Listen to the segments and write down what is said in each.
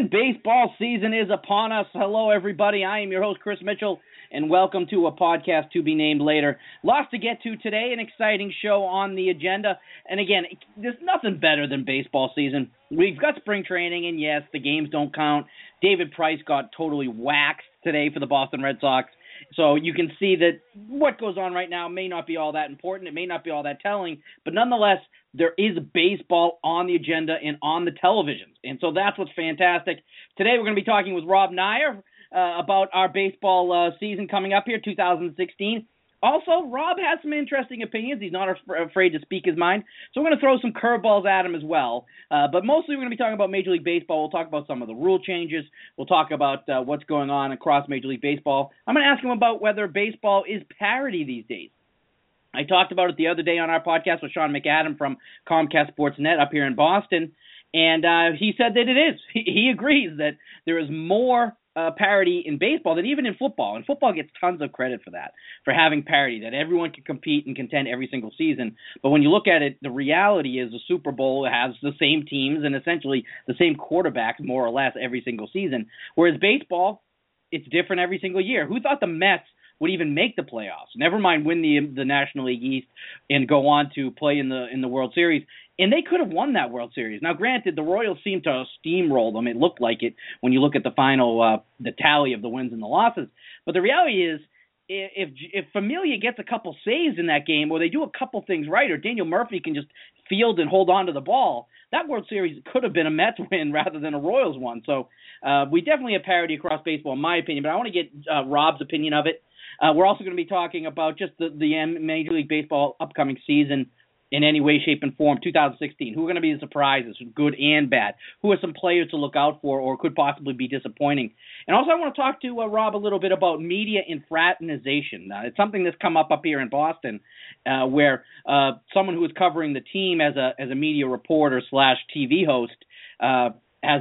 And baseball season is upon us. Hello, everybody. I am your host, Chris Mitchell, and welcome to a podcast to be named later. Lots to get to today, an exciting show on the agenda. And again, there's nothing better than baseball season. We've got spring training, and yes, the games don't count. David Price got totally waxed today for the Boston Red Sox. So you can see that what goes on right now may not be all that important. It may not be all that telling. But nonetheless, there is baseball on the agenda and on the televisions. And so that's what's fantastic. Today we're going to be talking with Rob Neyer about our baseball season coming up here, 2016. Also, Rob has some interesting opinions. He's not afraid to speak his mind. So we're going to throw some curveballs at him as well. But mostly we're going to be talking about Major League Baseball. We'll talk about some of the rule changes. We'll talk about what's going on across Major League Baseball. I'm going to ask him about whether baseball is parity these days. I talked about it the other day on our podcast with Sean McAdam from Comcast Sportsnet up here in Boston. And he said that it is. He agrees that there is more parity in baseball than even in football. And football gets tons of credit for that, for having parity, that everyone can compete and contend every single season. But when you look at it, the reality is the Super Bowl has the same teams and essentially the same quarterbacks more or less every single season. Whereas baseball, it's different every single year. Who thought the Mets would even make the playoffs? Never mind win the National League East and go on to play in the World Series. And they could have won that World Series. Now, granted, the Royals seemed to steamroll them. It looked like it when you look at the final, the tally of the wins and the losses. But the reality is, if Familia gets a couple saves in that game, or they do a couple things right, or Daniel Murphy can just field and hold on to the ball, that World Series could have been a Mets win rather than a Royals one. So we definitely have parity across baseball, in my opinion. But I want to get Rob's opinion of it. We're also going to be talking about just the Major League Baseball upcoming season in any way, shape, and form, 2016. Who are going to be the surprises, good and bad? Who are some players to look out for or could possibly be disappointing? And also I want to talk to Rob a little bit about media and fraternization. It's something that's come up here in Boston where someone who is covering the team as a media reporter / TV host has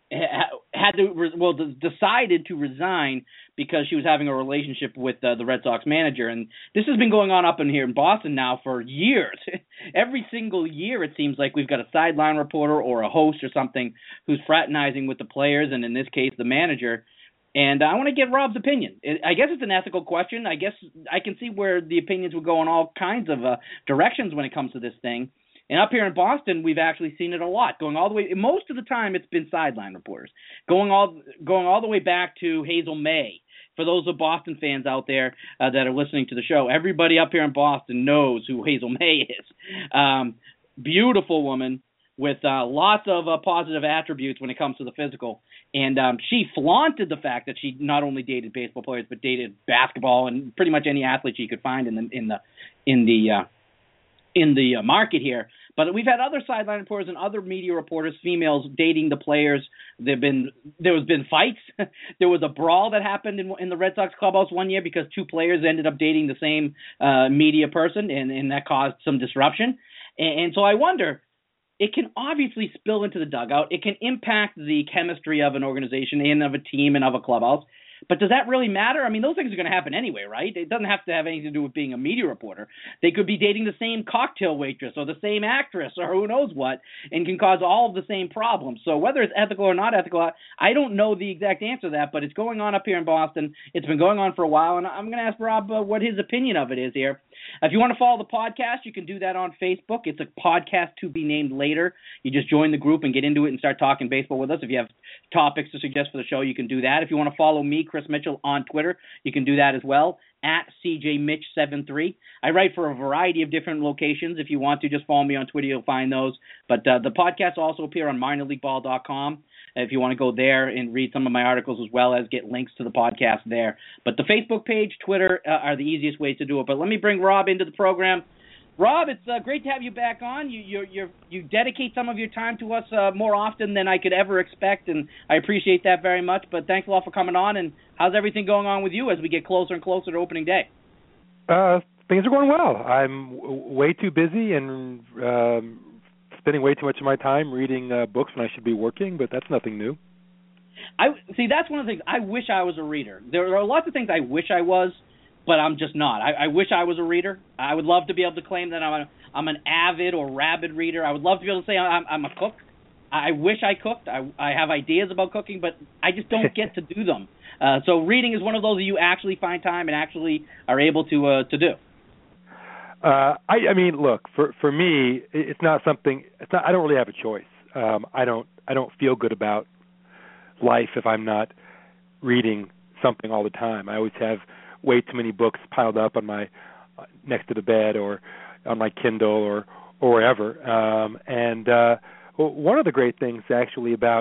decided to resign because she was having a relationship with the Red Sox manager. And this has been going on up in here in Boston now for years. Every single year it seems like we've got a sideline reporter or a host or something who's fraternizing with the players, and in this case the manager. And I want to get Rob's opinion. I guess it's an ethical question. I guess I can see where the opinions would go in all kinds of directions when it comes to this thing. And up here in Boston, we've actually seen it a lot, going all the way. Most of the time, it's been sideline reporters, going all the way back to Hazel May. For those of Boston fans out there that are listening to the show, everybody up here in Boston knows who Hazel May is. Beautiful woman with lots of positive attributes when it comes to the physical. And she flaunted the fact that she not only dated baseball players but dated basketball and pretty much any athlete she could find in the market here. But we've had other sideline reporters and other media reporters, females, dating the players. There has been fights. There was a brawl that happened in the Red Sox clubhouse one year because two players ended up dating the same media person, and that caused some disruption. And so I wonder, it can obviously spill into the dugout. It can impact the chemistry of an organization and of a team and of a clubhouse. But does that really matter? I mean, those things are going to happen anyway, right? It doesn't have to have anything to do with being a media reporter. They could be dating the same cocktail waitress or the same actress or who knows what, and can cause all of the same problems. So whether it's ethical or not ethical, I don't know the exact answer to that, but it's going on up here in Boston. It's been going on for a while, and I'm going to ask Rob what his opinion of it is here. If you want to follow the podcast, you can do that on Facebook. It's a podcast to be named later. You just join the group and get into it and start talking baseball with us. If you have topics to suggest for the show, you can do that. If you want to follow me, Chris Mitchell, on Twitter, you can do that as well, at CJMitch73. I write for a variety of different locations. If you want to, just follow me on Twitter, you'll find those. But the podcasts also appear on minorleagueball.com. If you want to go there and read some of my articles as well as get links to the podcast there. But the Facebook page, Twitter are the easiest ways to do it. But let me bring Rob into the program. Rob, it's great to have you back on. You dedicate some of your time to us more often than I could ever expect, and I appreciate that very much. But thanks a lot for coming on. And how's everything going on with you as we get closer and closer to opening day? Things are going well. I'm way too busy and spending way too much of my time reading books when I should be working, but that's nothing new. That's one of the things. I wish I was a reader. There are lots of things I wish I was, but I'm just not. I wish I was a reader. I would love to be able to claim that I'm an avid or rabid reader. I would love to be able to say I'm a cook. I wish I cooked. I have ideas about cooking, but I just don't get to do them. So reading is one of those that you actually find time and actually are able to do. I mean, look, for me, it's not something. It's not. I don't really have a choice. I don't feel good about life if I'm not reading something all the time. I always have way too many books piled up on my next to the bed or on my Kindle or wherever. One of the great things actually about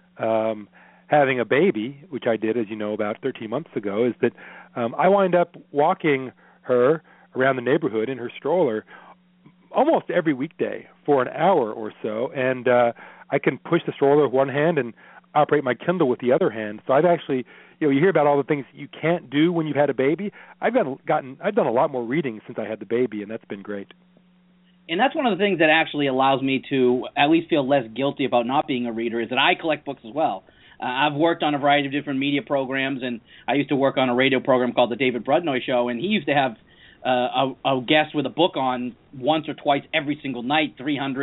having a baby, which I did, as you know, about 13 months ago, is that I wind up walking her around the neighborhood in her stroller almost every weekday for an hour or so, and I can push the stroller with one hand and operate my Kindle with the other hand. So I've actually, you hear about all the things you can't do when you've had a baby. I've done a lot more reading since I had the baby, and that's been great. And that's one of the things that actually allows me to at least feel less guilty about not being a reader, is that I collect books as well. I've worked on a variety of different media programs, and I used to work on a radio program called The David Brudnoy Show, and he used to have a guest with a book on once or twice every single night,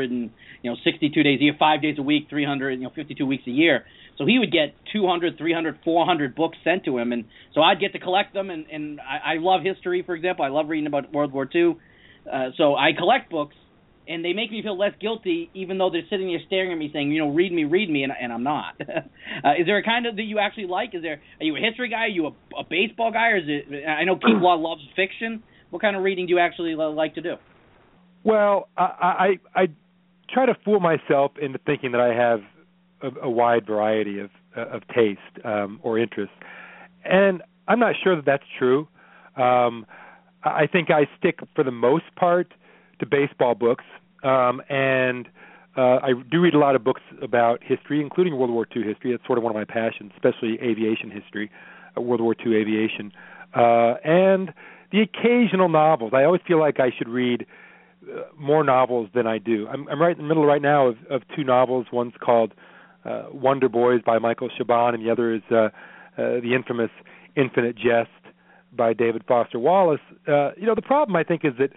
362 days a year, 5 days a week, 352 weeks a year. So he would get 200, 300, 400 books sent to him, and so I'd get to collect them. And I love history, for example. I love reading about World War II. So I collect books, and they make me feel less guilty, even though they're sitting there staring at me saying, read me, and I'm not. Is there a kind of that you actually like? Are you a history guy? Are you a baseball guy? Or is it? I know Keith Law loves fiction. What kind of reading do you actually like to do? Well, I try to fool myself into thinking that I have a wide variety of taste or interest, and I'm not sure that that's true. I think I stick, for the most part, to baseball books, and I do read a lot of books about history, including World War II history. It's sort of one of my passions, especially aviation history, World War II aviation, and the occasional novels. I always feel like I should read more novels than I do. I'm right in the middle right now of two novels. One's called Wonder Boys by Michael Chabon, and the other is the infamous Infinite Jest by David Foster Wallace. The problem, I think, is that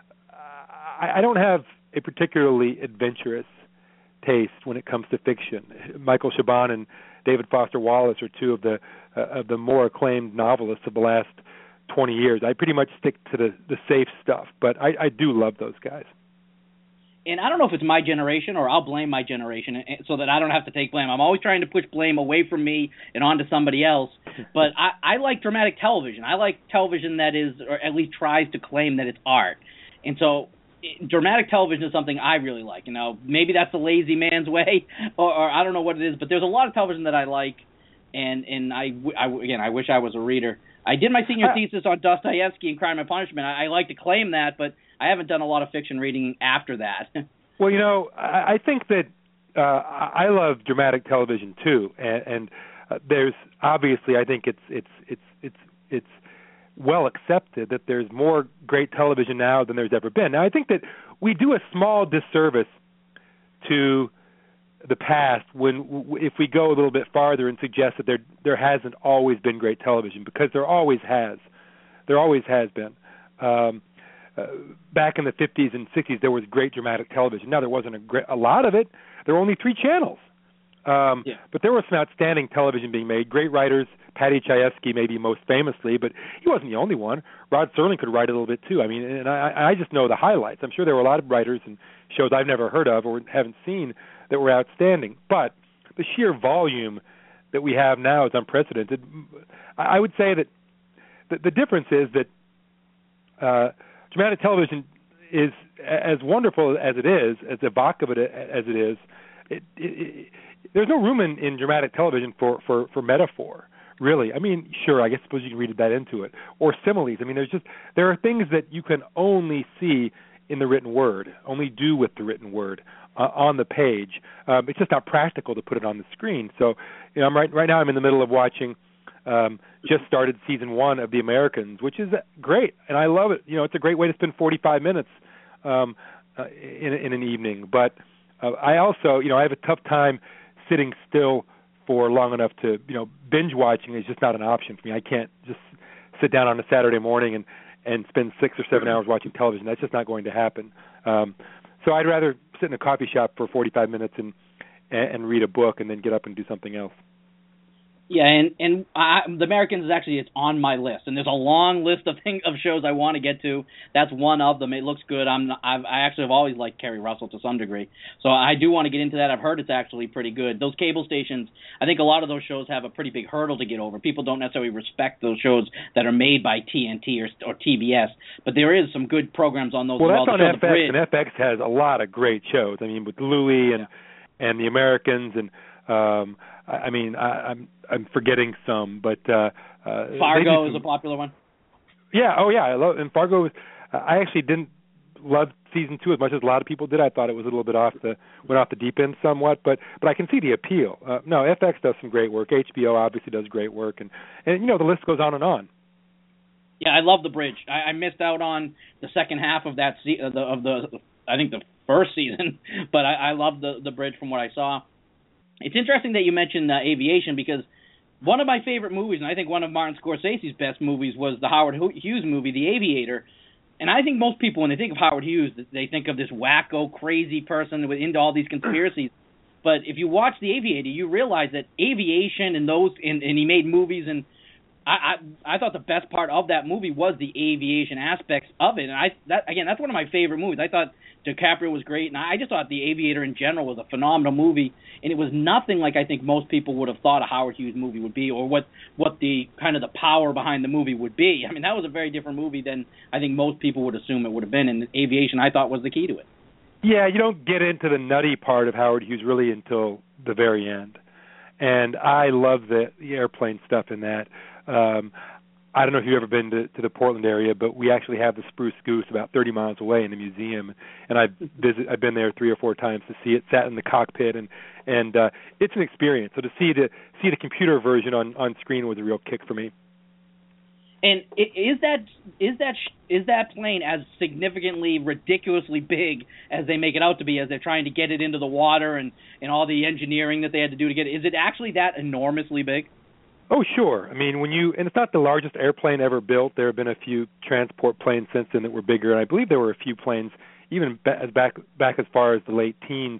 I don't have a particularly adventurous taste when it comes to fiction. Michael Chabon and David Foster Wallace are two of the more acclaimed novelists of the last 20 years. I pretty much stick to the safe stuff, but I do love those guys. And I don't know if it's my generation, or I'll blame my generation so that I don't have to take blame. I'm always trying to push blame away from me and onto somebody else. But I like dramatic television. I like television that is, or at least tries to claim that it's art. And so dramatic television is something I really like. Maybe that's the lazy man's way, or I don't know what it is. But there's a lot of television that I like, and I wish I was a reader. I did my senior thesis on Dostoevsky and Crime and Punishment. I like to claim that, but I haven't done a lot of fiction reading after that. Well, I think that I love dramatic television too, and there's obviously, I think it's well accepted that there's more great television now than there's ever been. Now, I think that we do a small disservice to the past if we go a little bit farther and suggest that there hasn't always been great television, because there always has been. Back in the 50s and 60s, there was great dramatic television. Now, there wasn't a lot of it. There were only 3 channels. But there was some outstanding television being made. Great writers, Paddy Chayefsky maybe most famously, but he wasn't the only one. Rod Serling could write a little bit too. I mean, and I just know the highlights. I'm sure there were a lot of writers and shows I've never heard of or haven't seen that were outstanding. But the sheer volume that we have now is unprecedented. I would say that the difference is that dramatic television is as wonderful as it is, as evocative as it is. There's no room in dramatic television for metaphor, really. I mean, sure, I suppose you can read that into it, or similes. I mean, there are things that you can only see in the written word, only do with the written word on the page. It's just not practical to put it on the screen. So, I'm right now I'm in the middle of watching. Just started season 1 of The Americans, which is great, and I love it. It's a great way to spend 45 minutes in an evening. But I also, I have a tough time sitting still for long enough to, binge watching is just not an option for me. I can't just sit down on a Saturday morning and spend 6 or 7 hours watching television. That's just not going to happen. So I'd rather sit in a coffee shop for 45 minutes and and read a book and then get up and do something else. Yeah, and The Americans is actually, it's on my list, and there's a long list of shows I want to get to. That's one of them. It looks good. I actually have always liked Kerry Russell to some degree, so I do want to get into that. I've heard it's actually pretty good. Those cable stations, I think a lot of those shows have a pretty big hurdle to get over. People don't necessarily respect those shows that are made by TNT or TBS, but there is some good programs on those. Well, as well. That's on FX, and FX has a lot of great shows. I mean, with Louie and The Americans and. I'm forgetting some, but Fargo is a popular one. Yeah, and Fargo was. I actually didn't love season 2 as much as a lot of people did. I thought it was a little bit went off the deep end somewhat, but I can see the appeal. No, FX does some great work. HBO obviously does great work, and the list goes on and on. Yeah, I love The Bridge. I missed out on the second half of that I think the first season, but I love the Bridge from what I saw. It's interesting that you mentioned aviation, because one of my favorite movies, and I think one of Martin Scorsese's best movies, was the Howard Hughes movie, The Aviator. And I think most people, when they think of Howard Hughes, they think of this wacko, crazy person into all these conspiracies. But if you watch The Aviator, you realize that aviation and he made movies, and I thought the best part of that movie was the aviation aspects of it. And that's one of my favorite movies. I thought DiCaprio was great, and I just thought The Aviator in general was a phenomenal movie, and it was nothing like I think most people would have thought a Howard Hughes movie would be, or what the kind of the power behind the movie would be. I mean, that was a very different movie than I think most people would assume it would have been, and aviation, I thought, was the key to it. Yeah, you don't get into the nutty part of Howard Hughes really until the very end, and I love the airplane stuff in that. I don't know if you've ever been to the Portland area, but we actually have the Spruce Goose about 30 miles away in the museum, and I've been there 3 or 4 times to see it, sat in the cockpit, and it's an experience. So to see the computer version on screen was a real kick for me. And is that plane as significantly, ridiculously big as they make it out to be, as they're trying to get it into the water and all the engineering that they had to do to get it? Is it actually that enormously big? Oh, sure. I mean, and it's not the largest airplane ever built. There have been a few transport planes since then that were bigger, and I believe there were a few planes, even back as far as the late teens,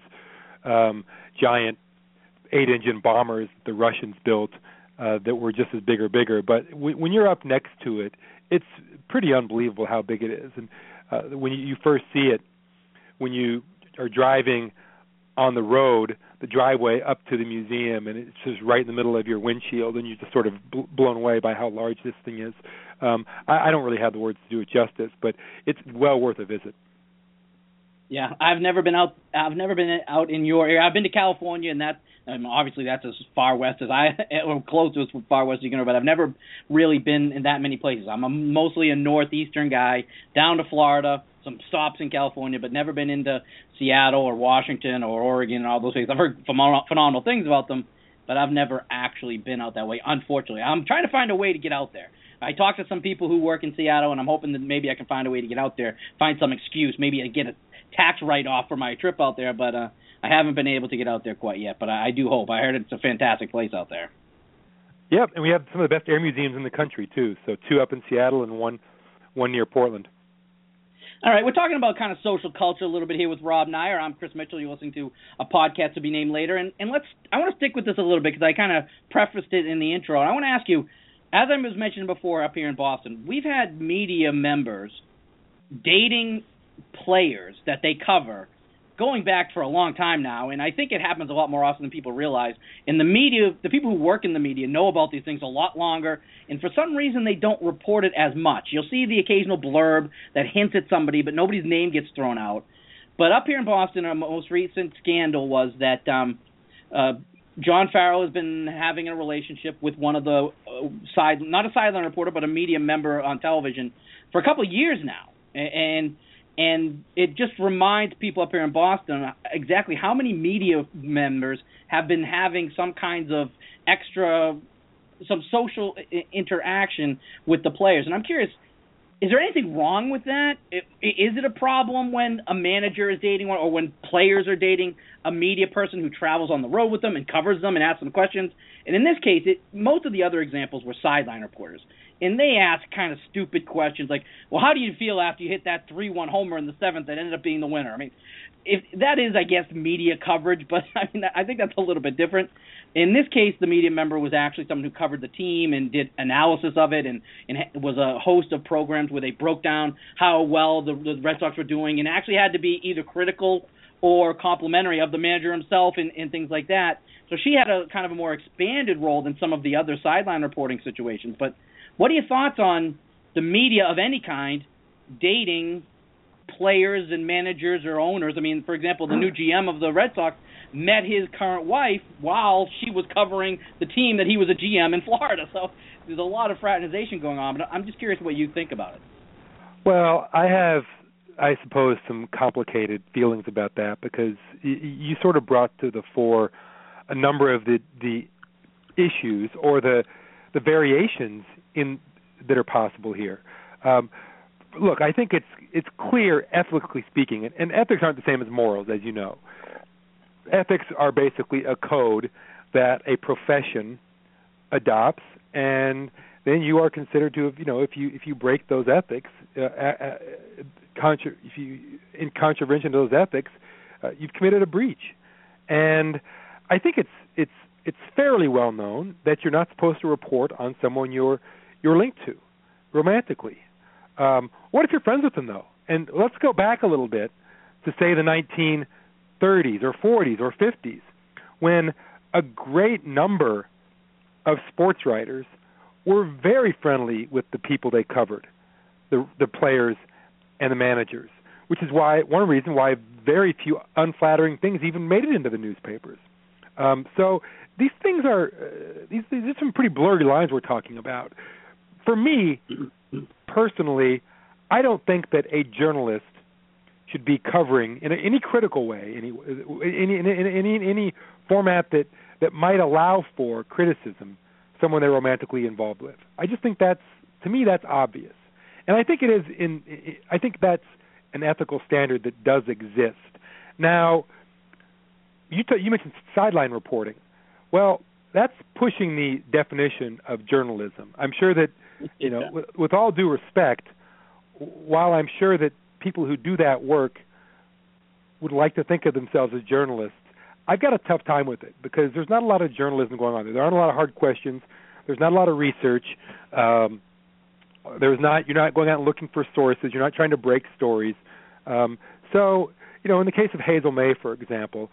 giant 8-engine bombers the Russians built that were just as big or bigger. But when you're up next to it, it's pretty unbelievable how big it is. And when you first see it, when you are driving on the road, the driveway up to the museum, and it's just right in the middle of your windshield, and you're just sort of blown away by how large this thing is. I don't really have the words to do it justice, but it's well worth a visit. Yeah, I've never been out in your area. I've been to California, and obviously that's as far west as or close to as far west as you can go, but I've never really been in that many places. I'm mostly a northeastern guy, down to Florida, some stops in California, but never been into Seattle or Washington or Oregon and all those things. I've heard phenomenal things about them, but I've never actually been out that way, unfortunately. I'm trying to find a way to get out there. I talked to some people who work in Seattle, and I'm hoping that maybe I can find a way to get out there, find some excuse, maybe I get a tax write-off for my trip out there, but I haven't been able to get out there quite yet, but I do hope. I heard it's a fantastic place out there. Yep, and we have some of the best air museums in the country, too, so 2 up in Seattle and one near Portland. All right, we're talking about kind of social culture a little bit here with Rob Nyer. I'm Chris Mitchell. You're listening to a podcast to be named later. And I want to stick with this a little bit because I kind of prefaced it in the intro. And I want to ask you, as I was mentioning before up here in Boston, we've had media members dating players that they cover going back for a long time now, and I think it happens a lot more often than people realize. In the media, the people who work in the media know about these things a lot longer, and for some reason they don't report it as much. You'll see the occasional blurb that hints at somebody, but nobody's name gets thrown out. But up here in Boston, our most recent scandal was that John Farrell has been having a relationship with one of the not a sideline reporter, but a media member on television for a couple of years now. And it just reminds people up here in Boston exactly how many media members have been having some kinds of some social interaction with the players. And I'm curious, is there anything wrong with that? Is it a problem when a manager is dating one, or when players are dating a media person who travels on the road with them and covers them and asks them questions? And in this case, most of the other examples were sideline reporters. and they ask kind of stupid questions like, well, how do you feel after you hit that 3-1 homer in the 7th that ended up being the winner? I mean, if that is, I guess, media coverage, but I think that's a little bit different. In this case, the media member was actually someone who covered the team and did analysis of it, and was a host of programs where they broke down how well the Red Sox were doing, and actually had to be either critical or complimentary of the manager himself and things like that. So she had a kind of a more expanded role than some of the other sideline reporting situations. But what are your thoughts on the media of any kind dating players and managers or owners? I mean, for example, the new GM of the Red Sox met his current wife while she was covering the team that he was a GM in Florida. So there's a lot of fraternization going on. But I'm just curious what you think about it. Well, I have, I suppose, some complicated feelings about that, because you sort of brought to the fore a number of the issues or the variations in that are possible here. Look, I think it's clear, ethically speaking, and ethics aren't the same as morals, as you know. Ethics are basically a code that a profession adopts, and then you are considered to have, if you break those ethics, if you in contravention to those ethics, you've committed a breach. And I think it's fairly well known that you're not supposed to report on someone you're linked to romantically. What if you're friends with them, though? And let's go back a little bit to, say, the 1930s or 40s or 50s, when a great number of sports writers were very friendly with the people they covered, the players and the managers, which is one reason why very few unflattering things even made it into the newspapers. So these things are these are some pretty blurry lines we're talking about. For me, personally, I don't think that a journalist should be covering in any critical way, any format that might allow for criticism someone they're romantically involved with. I just think that's obvious, and I think it is. I think that's an ethical standard that does exist. Now, you mentioned sideline reporting. Well, that's pushing the definition of journalism. I'm sure that, with all due respect, while I'm sure that people who do that work would like to think of themselves as journalists, I've got a tough time with it, because there's not a lot of journalism going on there. There aren't a lot of hard questions. There's not a lot of research. You're not going out and looking for sources. You're not trying to break stories. So, in the case of Hazel May, for example,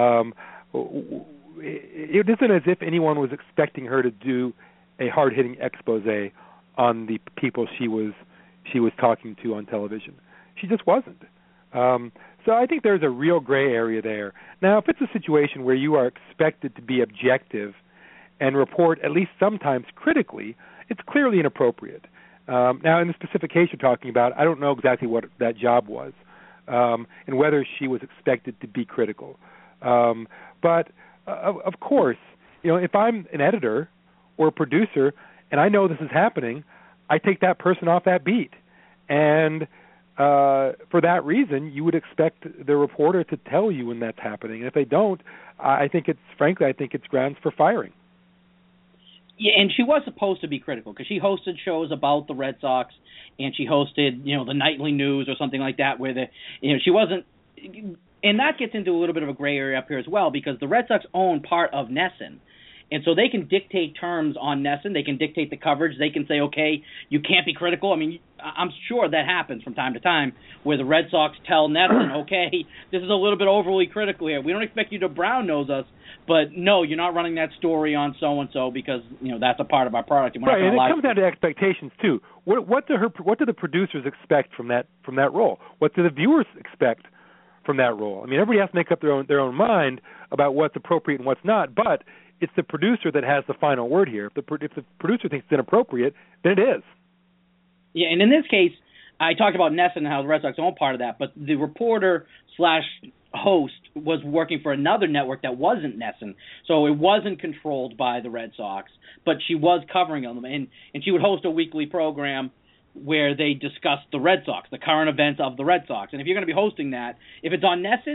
it isn't as if anyone was expecting her to do a hard-hitting expose on the people she was talking to on television. She just wasn't. So I think there's a real gray area there. Now, if it's a situation where you are expected to be objective and report at least sometimes critically, it's clearly inappropriate. Now, in the specific case you're talking about, I don't know exactly what that job was and whether she was expected to be critical. But, of course, if I'm an editor or a producer and I know this is happening, I take that person off that beat. And for that reason, you would expect the reporter to tell you when that's happening. And if they don't, I think it's grounds for firing. Yeah, and she was supposed to be critical, because she hosted shows about the Red Sox, and she hosted, the nightly news or something like that, where she wasn't. And that gets into a little bit of a gray area up here as well, because the Red Sox own part of NESN. And so they can dictate terms on NESN. They can dictate the coverage. They can say, okay, you can't be critical. I mean, I'm sure that happens from time to time, where the Red Sox tell NESN, okay, this is a little bit overly critical here. We don't expect you to brown-nose us, but no, you're not running that story on so-and-so because, that's a part of our product. And we're right, not and it lie comes down to expectations, too. What do the producers expect from that role? What do the viewers expect from that role? I mean, everybody has to make up their own mind about what's appropriate and what's not, but it's the producer that has the final word here. If the producer thinks it's inappropriate, then it is. Yeah, and in this case, I talked about NESN and how the Red Sox own part of that, but the reporter/host was working for another network that wasn't NESN, so it wasn't controlled by the Red Sox, but she was covering them, and she would host a weekly program where they discussed the Red Sox, the current events of the Red Sox. And if you're going to be hosting that, if it's on NESN,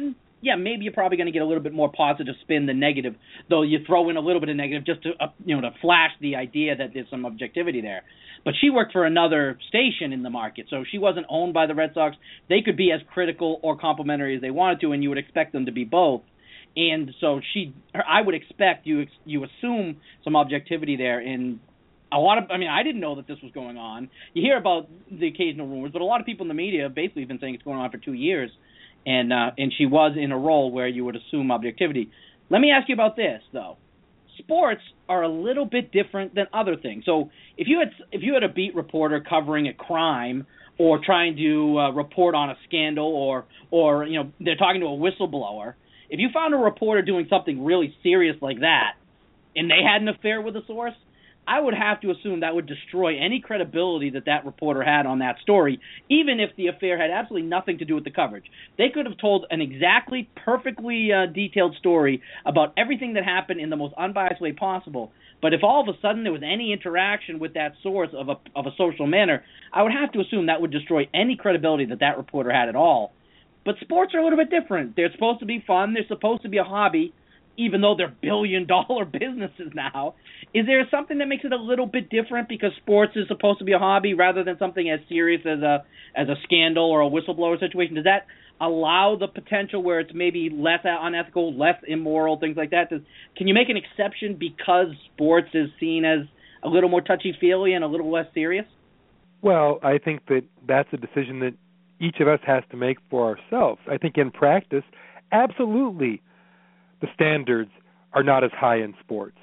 yeah, maybe you're probably going to get a little bit more positive spin than negative, though you throw in a little bit of negative just to to flash the idea that there's some objectivity there. But she worked for another station in the market, so she wasn't owned by the Red Sox. They could be as critical or complimentary as they wanted to, and you would expect them to be both. And so I would expect you assume some objectivity there. And I didn't know that this was going on. You hear about the occasional rumors, but a lot of people in the media have basically been saying it's going on for 2 years. And she was in a role where you would assume objectivity. Let me ask you about this, though. Sports are a little bit different than other things. So if you had a beat reporter covering a crime or trying to report on a scandal or they're talking to a whistleblower, if you found a reporter doing something really serious like that and they had an affair with a source, I would have to assume that would destroy any credibility that reporter had on that story, even if the affair had absolutely nothing to do with the coverage. They could have told an exactly perfectly detailed story about everything that happened in the most unbiased way possible. But if all of a sudden there was any interaction with that source of a social manner, I would have to assume that would destroy any credibility that reporter had at all. But sports are a little bit different. They're supposed to be fun. They're supposed to be a hobby, even though they're billion-dollar businesses now. Is there something that makes it a little bit different because sports is supposed to be a hobby rather than something as serious as a scandal or a whistleblower situation? Does that allow the potential where it's maybe less unethical, less immoral, things like that? Can you make an exception because sports is seen as a little more touchy-feely and a little less serious? Well, I think that's a decision that each of us has to make for ourselves. I think in practice, absolutely, the standards are not as high in sports.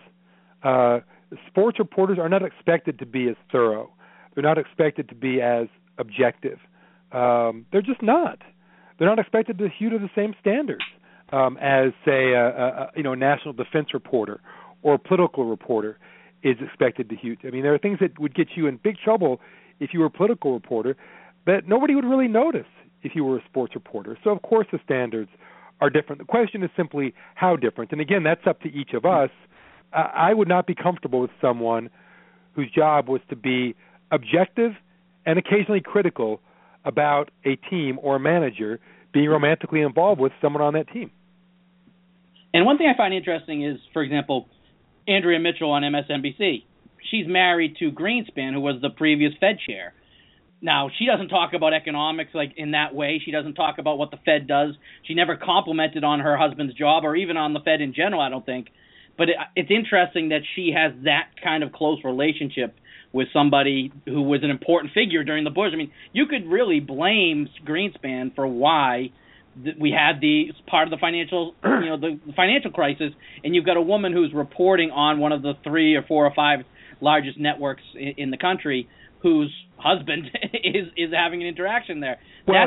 Sports reporters are not expected to be as thorough. They're not expected to be as objective. They're just not. They're not expected to hew to the same standards as, say, a national defense reporter or a political reporter is expected to hew to. I mean, there are things that would get you in big trouble if you were a political reporter that nobody would really notice if you were a sports reporter. So, of course, the standards are different. The question is simply how different. And, again, that's up to each of us. I would not be comfortable with someone whose job was to be objective and occasionally critical about a team or a manager being romantically involved with someone on that team. And one thing I find interesting is, for example, Andrea Mitchell on MSNBC. She's married to Greenspan, who was the previous Fed chair. Now, she doesn't talk about economics like in that way. She doesn't talk about what the Fed does. She never complimented on her husband's job or even on the Fed in general, I don't think. But it's interesting that she has that kind of close relationship with somebody who was an important figure during the Bush. I mean, you could really blame Greenspan for why we had the part of the financial, the financial crisis, and you've got a woman who's reporting on one of the 3 or 4 or 5 largest networks in the country, whose husband is having an interaction there. Well,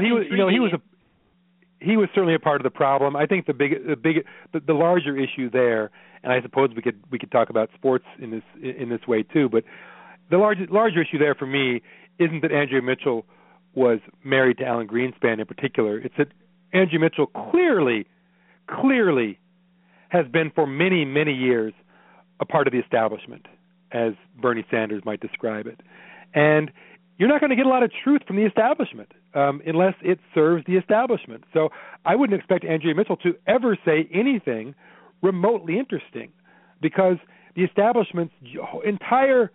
he was certainly a part of the problem. I think the larger issue there, and I suppose we could talk about sports in this way too, but the larger issue there for me isn't that Andrea Mitchell was married to Alan Greenspan in particular. It's that Andrea Mitchell clearly has been for many, many years a part of the establishment, as Bernie Sanders might describe it. And you're not going to get a lot of truth from the establishment unless it serves the establishment. So I wouldn't expect Andrea Mitchell to ever say anything remotely interesting, because the establishment's entire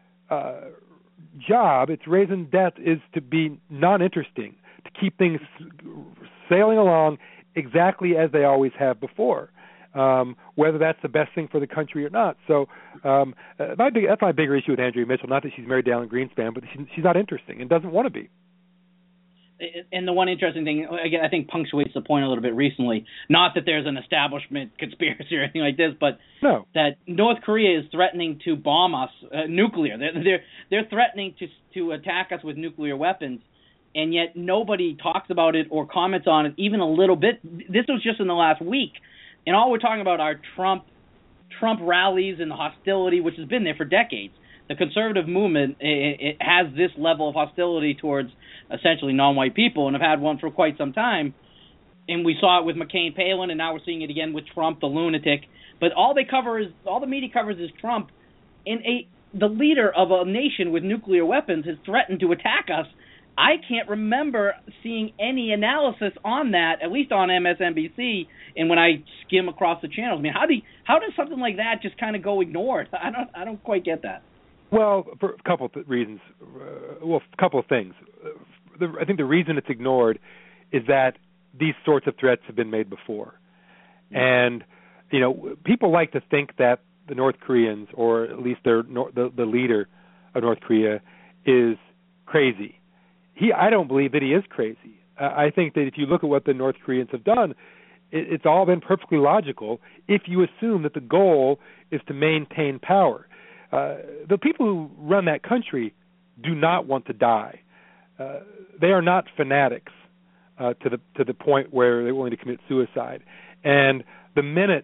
job, its raison d'etre, is to be non-interesting, to keep things sailing along exactly as they always have before, whether that's the best thing for the country or not. So that's my bigger issue with Andrea Mitchell, not that she's married to Alan Greenspan, but she's not interesting and doesn't want to be. And the one interesting thing, again, I think punctuates the point a little bit recently, not that there's an establishment conspiracy or anything like this, but that North Korea is threatening to bomb us nuclear. They're threatening to attack us with nuclear weapons, and yet nobody talks about it or comments on it even a little bit. This was just in the last week, and all we're talking about are Trump rallies and the hostility, which has been there for decades. The conservative movement it has this level of hostility towards essentially non-white people, and have had one for quite some time. And we saw it with McCain Palin, and now we're seeing it again with Trump, the lunatic. But all the media covers is Trump, and the leader of a nation with nuclear weapons has threatened to attack us I can't remember seeing any analysis on that, at least on MSNBC. And when I skim across the channels, I mean, how does something like that just kind of go ignored? I don't quite get that. Well, for a couple of reasons. A couple of things. I think the reason it's ignored is that these sorts of threats have been made before, and people like to think that the North Koreans, or at least the leader of North Korea, is crazy. I don't believe that he is crazy. I think that if you look at what the North Koreans have done, it's all been perfectly logical if you assume that the goal is to maintain power. The people who run that country do not want to die. They are not fanatics to the point where they're willing to commit suicide. And the minute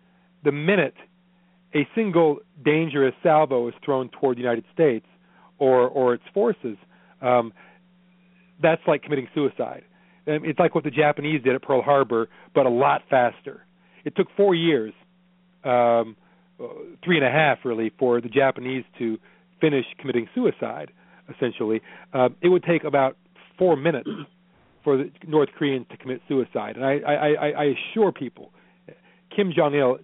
a single dangerous salvo is thrown toward the United States or its forces, that's like committing suicide. It's like what the Japanese did at Pearl Harbor, but a lot faster. It took 4 years, 3.5 really, for the Japanese to finish committing suicide, essentially. It would take about 4 minutes for the North Koreans to commit suicide. And I assure people, Kim Jong-un,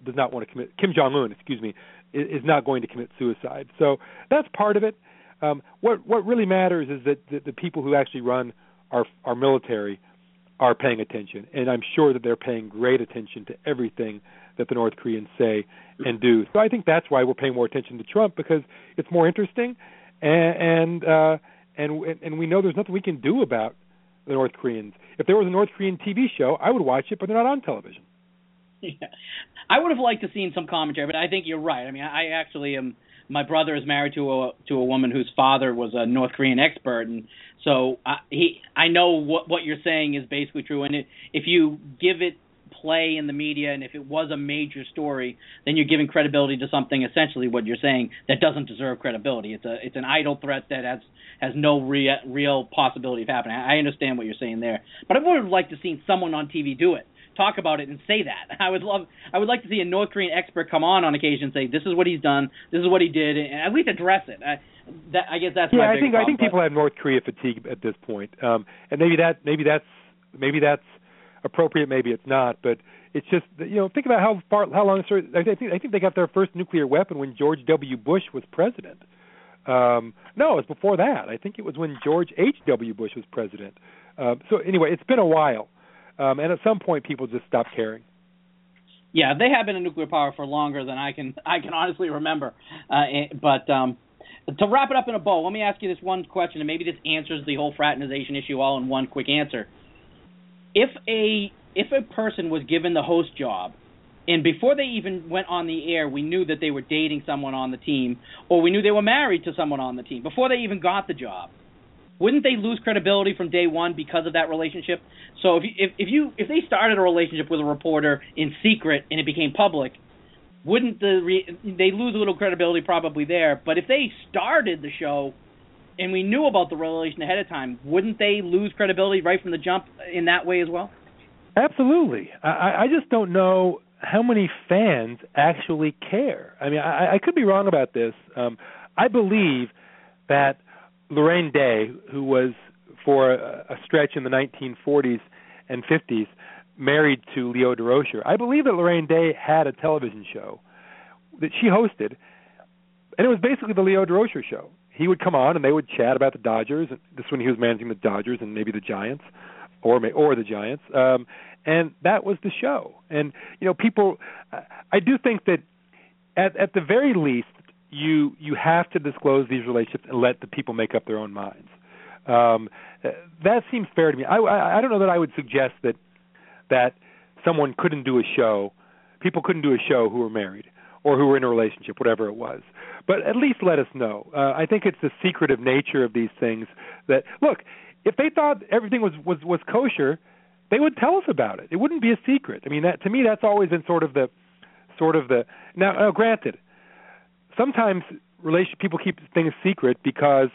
is not going to commit suicide. So that's part of it. What really matters is that the people who actually run our military are paying attention, and I'm sure that they're paying great attention to everything that the North Koreans say and do. So I think that's why we're paying more attention to Trump, because it's more interesting, and we know there's nothing we can do about the North Koreans. If there was a North Korean TV show, I would watch it, but they're not on television. Yeah. I would have liked to seen some commentary, but I think you're right. I mean, I actually am. My brother is married to a woman whose father was a North Korean expert, and so I know what you're saying is basically true. And if you give it play in the media, and if it was a major story, then you're giving credibility to something, essentially what you're saying, that doesn't deserve credibility. It's an idle threat that has no real possibility of happening. I understand what you're saying there, but I would have liked to see someone on TV do it, talk about it, and say that. I would like to see a North Korean expert come on occasion and say, this is what he's done, this is what he did, and at least address it. I guess that's my big problem. I think people have North Korea fatigue at this point, and maybe that's appropriate, maybe it's not, but it's just, think about how long. I think they got their first nuclear weapon when George W. Bush was president. No, it was before that. I think it was when George H.W. Bush was president. So anyway, it's been a while. And at some point, people just stop caring. Yeah, they have been a nuclear power for longer than I can honestly remember. But to wrap it up in a bow, let me ask you this one question, and maybe this answers the whole fraternization issue all in one quick answer. If a person was given the host job, and before they even went on the air, we knew that they were dating someone on the team, or we knew they were married to someone on the team, before they even got the job, wouldn't they lose credibility from day one because of that relationship? So if they started a relationship with a reporter in secret and it became public, wouldn't they lose a little credibility probably there? But if they started the show and we knew about the relation ahead of time, wouldn't they lose credibility right from the jump in that way as well? Absolutely. I just don't know how many fans actually care. I mean, I could be wrong about this. I believe that Lorraine Day, who was for a stretch in the 1940s and 50s married to Leo Durocher, I believe that Lorraine Day had a television show that she hosted, and it was basically the Leo Durocher show. He would come on and they would chat about the Dodgers. This when he was managing the Dodgers and maybe the Giants, or the Giants, and that was the show. And people, I do think that at the very least, you have to disclose these relationships and let the people make up their own minds. That seems fair to me. I don't know that I would suggest that someone couldn't do a show, people couldn't do a show who were married or who were in a relationship, whatever it was. But at least let us know. I think it's the secretive nature of these things that, look, if they thought everything was kosher, they would tell us about it. It wouldn't be a secret. I mean, to me, that's always been sort of the. Now, granted, sometimes people keep things secret because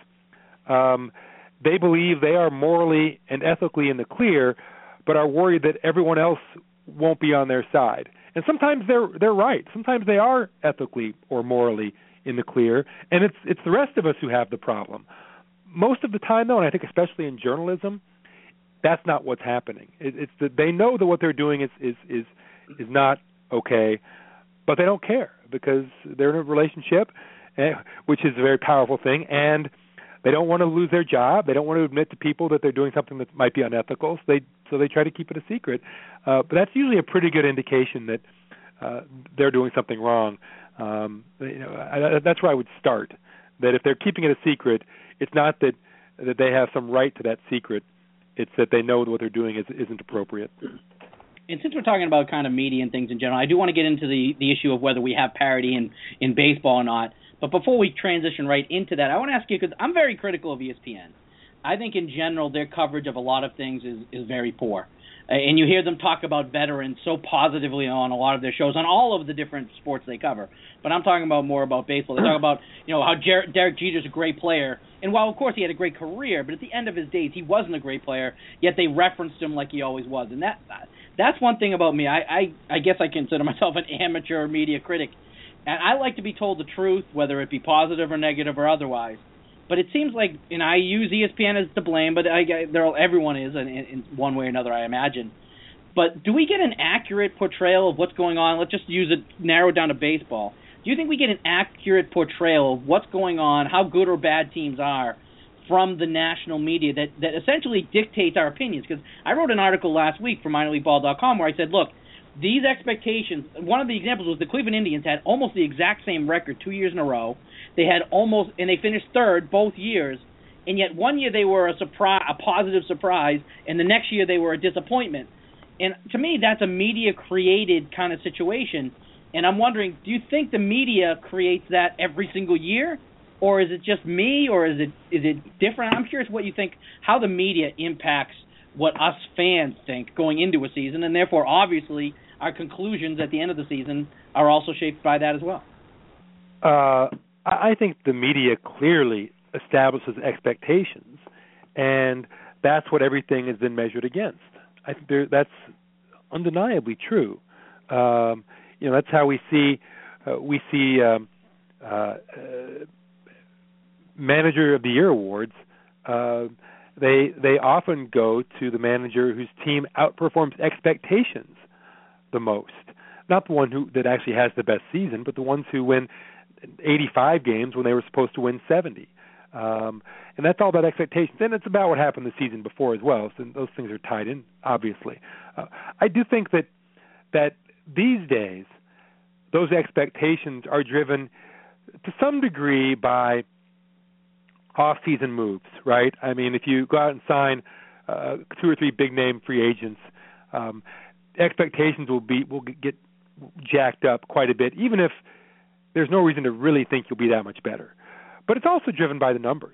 they believe they are morally and ethically in the clear, but are worried that everyone else won't be on their side. And sometimes they're right. Sometimes they are ethically or morally in the clear, and it's the rest of us who have the problem. most of the time, though, and I think especially in journalism, that's not what's happening. It's that they know that what they're doing is not okay, but they don't care because they're in a relationship, which is a very powerful thing, and they don't want to lose their job. They don't want to admit to people that they're doing something that might be unethical, so they try to keep it a secret. But that's usually a pretty good indication that they're doing something wrong. That's where I would start. That if they're keeping it a secret, it's not that they have some right to that secret. It's that they know that what they're doing isn't appropriate. And since we're talking about kind of media and things in general, I do want to get into the issue of whether we have parity in baseball or not. But before we transition right into that, I want to ask you, because I'm very critical of ESPN. I think in general their coverage of a lot of things is very poor. And you hear them talk about veterans so positively on a lot of their shows, on all of the different sports they cover. But I'm talking about more about baseball. They talk about, how Derek Jeter's a great player. And while, of course, he had a great career, but at the end of his days, he wasn't a great player, yet they referenced him like he always was. And that's one thing about me. I guess I consider myself an amateur media critic. And I like to be told the truth, whether it be positive or negative or otherwise. But it seems like, and I use ESPN as to blame, but everyone is in one way or another, I imagine. But do we get an accurate portrayal of what's going on? Let's just narrow it down to baseball. Do you think we get an accurate portrayal of what's going on, how good or bad teams are, from the national media that essentially dictates our opinions? Because I wrote an article last week for minorleagueball.com where I said, look, these expectations, one of the examples was the Cleveland Indians had almost the exact same record 2 years in a row. They had and they finished third both years, and yet one year they were a positive surprise, and the next year they were a disappointment. And to me, that's a media-created kind of situation. And I'm wondering, do you think the media creates that every single year, or is it just me, or is it different? I'm curious what you think, how the media impacts what us fans think going into a season, and therefore, obviously, our conclusions at the end of the season are also shaped by that as well. I think the media clearly establishes expectations, and that's what everything has been measured against. I think that's undeniably true. That's how we see Manager of the Year awards. They often go to the manager whose team outperforms expectations the most. Not the one that actually has the best season, but the ones who win 85 games when they were supposed to win 70. And that's all about expectations. And it's about what happened the season before as well. So those things are tied in, obviously. I do think that these days those expectations are driven to some degree by off-season moves, right? I mean, if you go out and sign 2 or 3 big-name free agents, expectations will get jacked up quite a bit, even if there's no reason to really think you'll be that much better. But it's also driven by the numbers.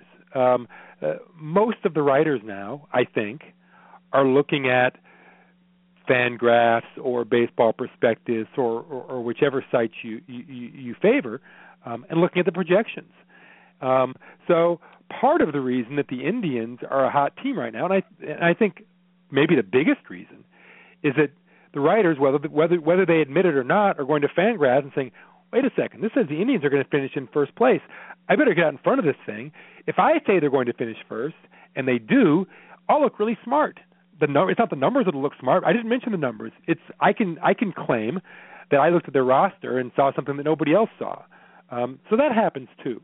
Most of the writers now, I think, are looking at Fangraphs or Baseball Prospectus or whichever sites you favor, and looking at the projections. So part of the reason that the Indians are a hot team right now, and I think maybe the biggest reason, is that the writers, whether they admit it or not, are going to Fangraphs and saying, wait a second, this says the Indians are going to finish in first place. I better get out in front of this thing. If I say they're going to finish first, and they do, I'll look really smart. It's not the numbers that'll look smart. I didn't mention the numbers. I can claim that I looked at their roster and saw something that nobody else saw. So that happens too.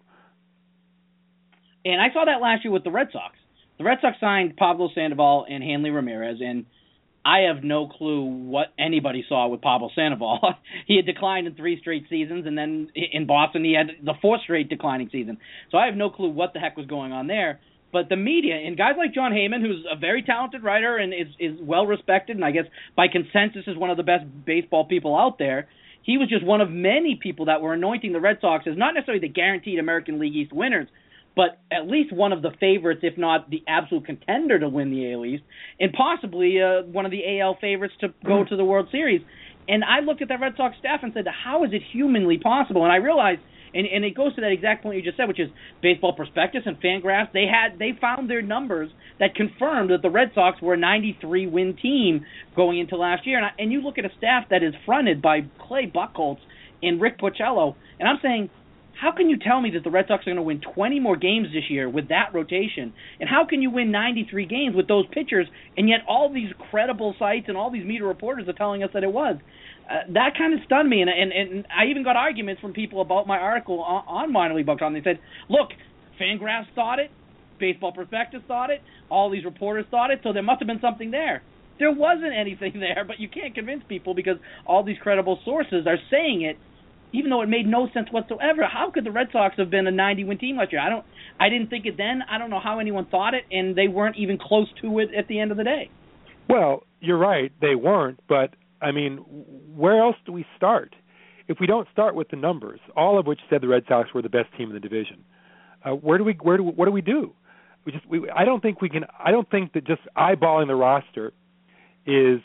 And I saw that last year with the Red Sox. The Red Sox signed Pablo Sandoval and Hanley Ramirez, and I have no clue what anybody saw with Pablo Sandoval. He had declined in 3 straight seasons, and then in Boston he had the 4th straight declining season. So I have no clue what the heck was going on there. But the media, and guys like Jon Heyman, who's a very talented writer and is well-respected, and I guess by consensus is one of the best baseball people out there, he was just one of many people that were anointing the Red Sox as not necessarily the guaranteed American League East winners, but at least one of the favorites, if not the absolute contender to win the AL East, and possibly one of the AL favorites to go to the World Series. And I looked at that Red Sox staff and said, how is it humanly possible? And I realized, and it goes to that exact point you just said, which is Baseball Prospectus and Fangraphs, they found their numbers that confirmed that the Red Sox were a 93-win team going into last year. And you look at a staff that is fronted by Clay Buchholz and Rick Porcello, and I'm saying, how can you tell me that the Red Sox are going to win 20 more games this year with that rotation? And how can you win 93 games with those pitchers, and yet all these credible sites and all these media reporters are telling us that it was? That kind of stunned me, and I even got arguments from people about my article on Minor League Buckshot. They said, look, Fangraphs thought it, Baseball Prospectus thought it, all these reporters thought it, so there must have been something there. There wasn't anything there, but you can't convince people because all these credible sources are saying it, even though it made no sense whatsoever. How could the Red Sox have been a 90-win team last year? I didn't think it then. I don't know how anyone thought it, and they weren't even close to it at the end of the day. Well, you're right, they weren't, but I mean, where else do we start? If we don't start with the numbers, all of which said the Red Sox were the best team in the division, what do we do? I don't think that just eyeballing the roster is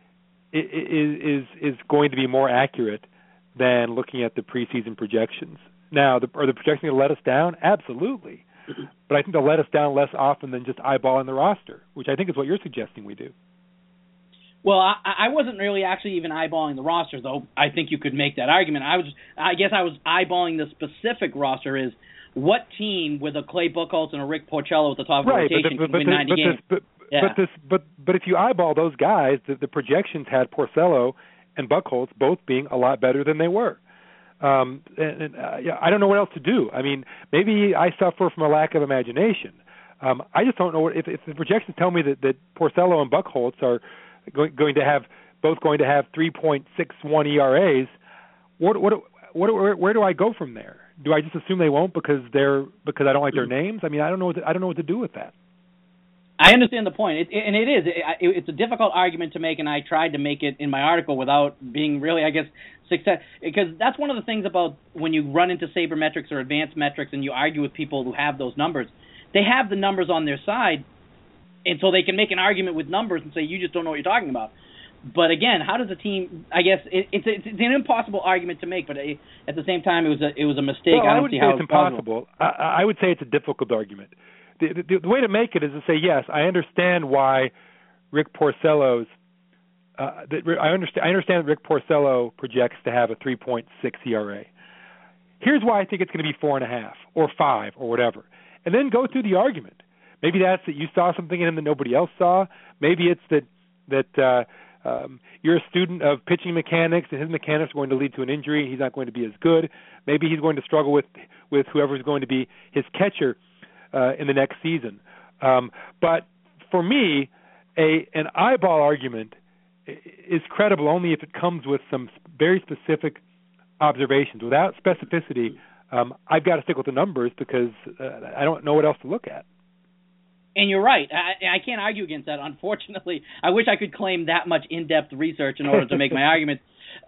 going to be more accurate than looking at the preseason projections. Now, are the projections going to let us down? Absolutely. But I think they'll let us down less often than just eyeballing the roster, which I think is what you're suggesting we do. Well, I wasn't really actually even eyeballing the roster, though. I think you could make that argument. I guess I was eyeballing the specific roster is what team with a Clay Buchholz and a Rick Porcello at the top of the rotation can win 90 games. But if you eyeball those guys, the projections had Porcello and Buchholz both being a lot better than they were. I don't know what else to do. I mean, maybe I suffer from a lack of imagination. I just don't know if the projections tell me that Porcello and Buchholz are going to have 3.61 ERAs. Where do I go from there? Do I just assume they won't because I don't like their names? I mean, I don't know what to do with that. I understand the point, it's a difficult argument to make, and I tried to make it in my article without being really, I guess, success. Because that's one of the things about when you run into sabermetrics or advanced metrics and you argue with people who have those numbers. They have the numbers on their side, and so they can make an argument with numbers and say, you just don't know what you're talking about. But again, how does a team? I guess it's an impossible argument to make, but at the same time, it was a mistake. Well, I wouldn't say it's impossible. I would say it's a difficult argument. The way to make it is to say, yes, I understand why Rick Porcello's. I understand that Rick Porcello projects to have a 3.6 ERA. Here's why I think it's going to be 4.5 or 5 or whatever, and then go through the argument. Maybe that's that you saw something in him that nobody else saw. Maybe it's that you're a student of pitching mechanics, and his mechanics are going to lead to an injury, and he's not going to be as good. Maybe he's going to struggle with whoever's going to be his catcher in the next season. But for me, an eyeball argument is credible only if it comes with some very specific observations. Without specificity, I've got to stick with the numbers because I don't know what else to look at. And you're right. I can't argue against that, unfortunately. I wish I could claim that much in-depth research in order to make my argument.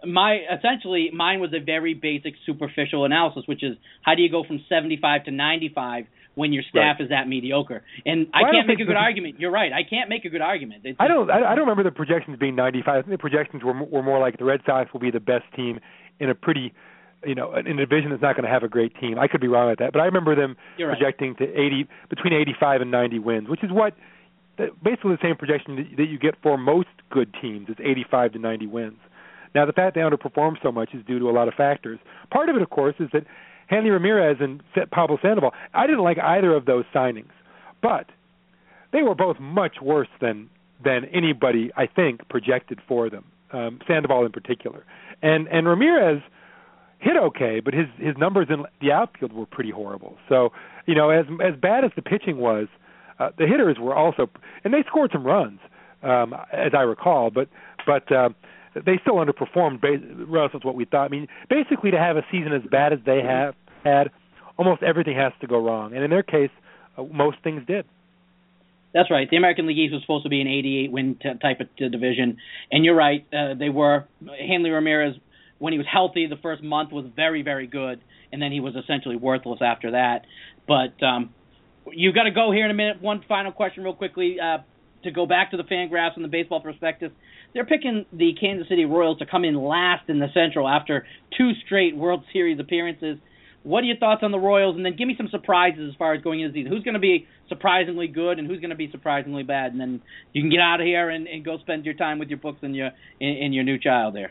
Mine was a very basic, superficial analysis, which is how do you go from 75 to 95 when your staff is that mediocre? And I can't make a good argument. You're right. I can't make a good argument. I don't remember the projections being 95. I think the projections were more like the Red Sox will be the best team in a pretty, in a division that's not going to have a great team. I could be wrong with that, but I remember them projecting to between 85 and 90 wins, which is basically the same projection that you get for most good teams is 85 to 90 wins. Now, the fact they underperform so much is due to a lot of factors. Part of it, of course, is that Hanley Ramirez and Pablo Sandoval, I didn't like either of those signings, but they were both much worse than anybody, I think, projected for them, Sandoval in particular. And Ramirez hit okay, but his numbers in the outfield were pretty horrible. So, as bad as the pitching was, the hitters were also, and they scored some runs, as I recall, but they still underperformed relative to what we thought. I mean, basically to have a season as bad as they have had, almost everything has to go wrong. And in their case, most things did. That's right. The American League East was supposed to be an 88-win type of division. And you're right, they were. Hanley Ramirez, when he was healthy, the first month was very, very good. And then he was essentially worthless after that. But you've got to go here in a minute. One final question real quickly. To go back to the Fangraphs and the Baseball Prospectus, they're picking the Kansas City Royals to come in last in the Central after 2 straight World Series appearances. What are your thoughts on the Royals? And then give me some surprises as far as going into the season. Who's going to be surprisingly good and who's going to be surprisingly bad? And then you can get out of here and go spend your time with your books and your new child there.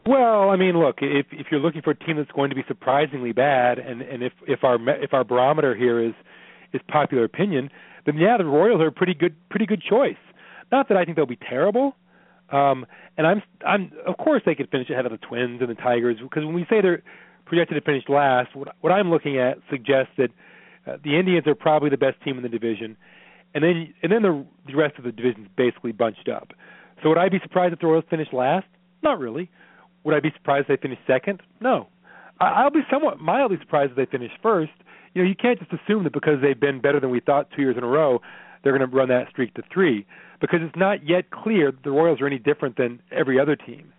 Well, I mean, look, if you're looking for a team that's going to be surprisingly bad, and if our barometer here is popular opinion, then yeah, the Royals are a pretty good choice. Not that I think they'll be terrible, and I'm of course they could finish ahead of the Twins and the Tigers, because when we say they're projected to finish last, what I'm looking at suggests that the Indians are probably the best team in the division, and then the rest of the division's basically bunched up. So would I be surprised if the Royals finish last? Not really. Would I be surprised if they finish second? No. I'll be somewhat mildly surprised if they finish first. You know, you can't just assume that because they've been better than we thought 2 years in a row, they're going to run that streak to 3, because it's not yet clear that the Royals are any different than every other team.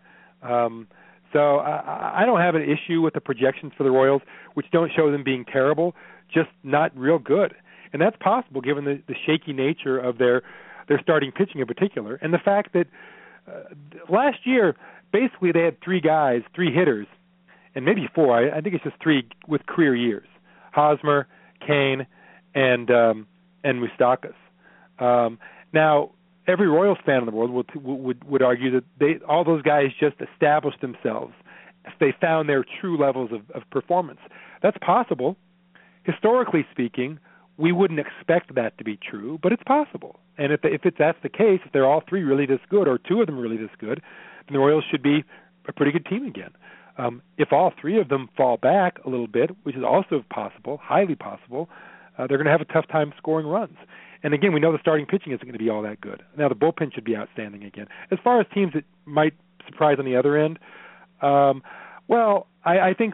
So I don't have an issue with the projections for the Royals, which don't show them being terrible, just not real good. And that's possible given the shaky nature of their starting pitching in particular, and the fact that last year basically they had 3 hitters, and maybe 4. I think it's just 3 with career years: Hosmer, Kane, and Moustakas. Now, every Royals fan in the world would argue that all those guys just established themselves. They found their true levels of performance. That's possible. Historically speaking, we wouldn't expect that to be true, but it's possible. And if that's the case, if they're all 3 really this good, or 2 of them really this good, then the Royals should be a pretty good team again. If all 3 of them fall back a little bit, which is also possible, highly possible, they're going to have a tough time scoring runs. And again, we know the starting pitching isn't going to be all that good. Now, the bullpen should be outstanding again. As far as teams that might surprise on the other end, well, I think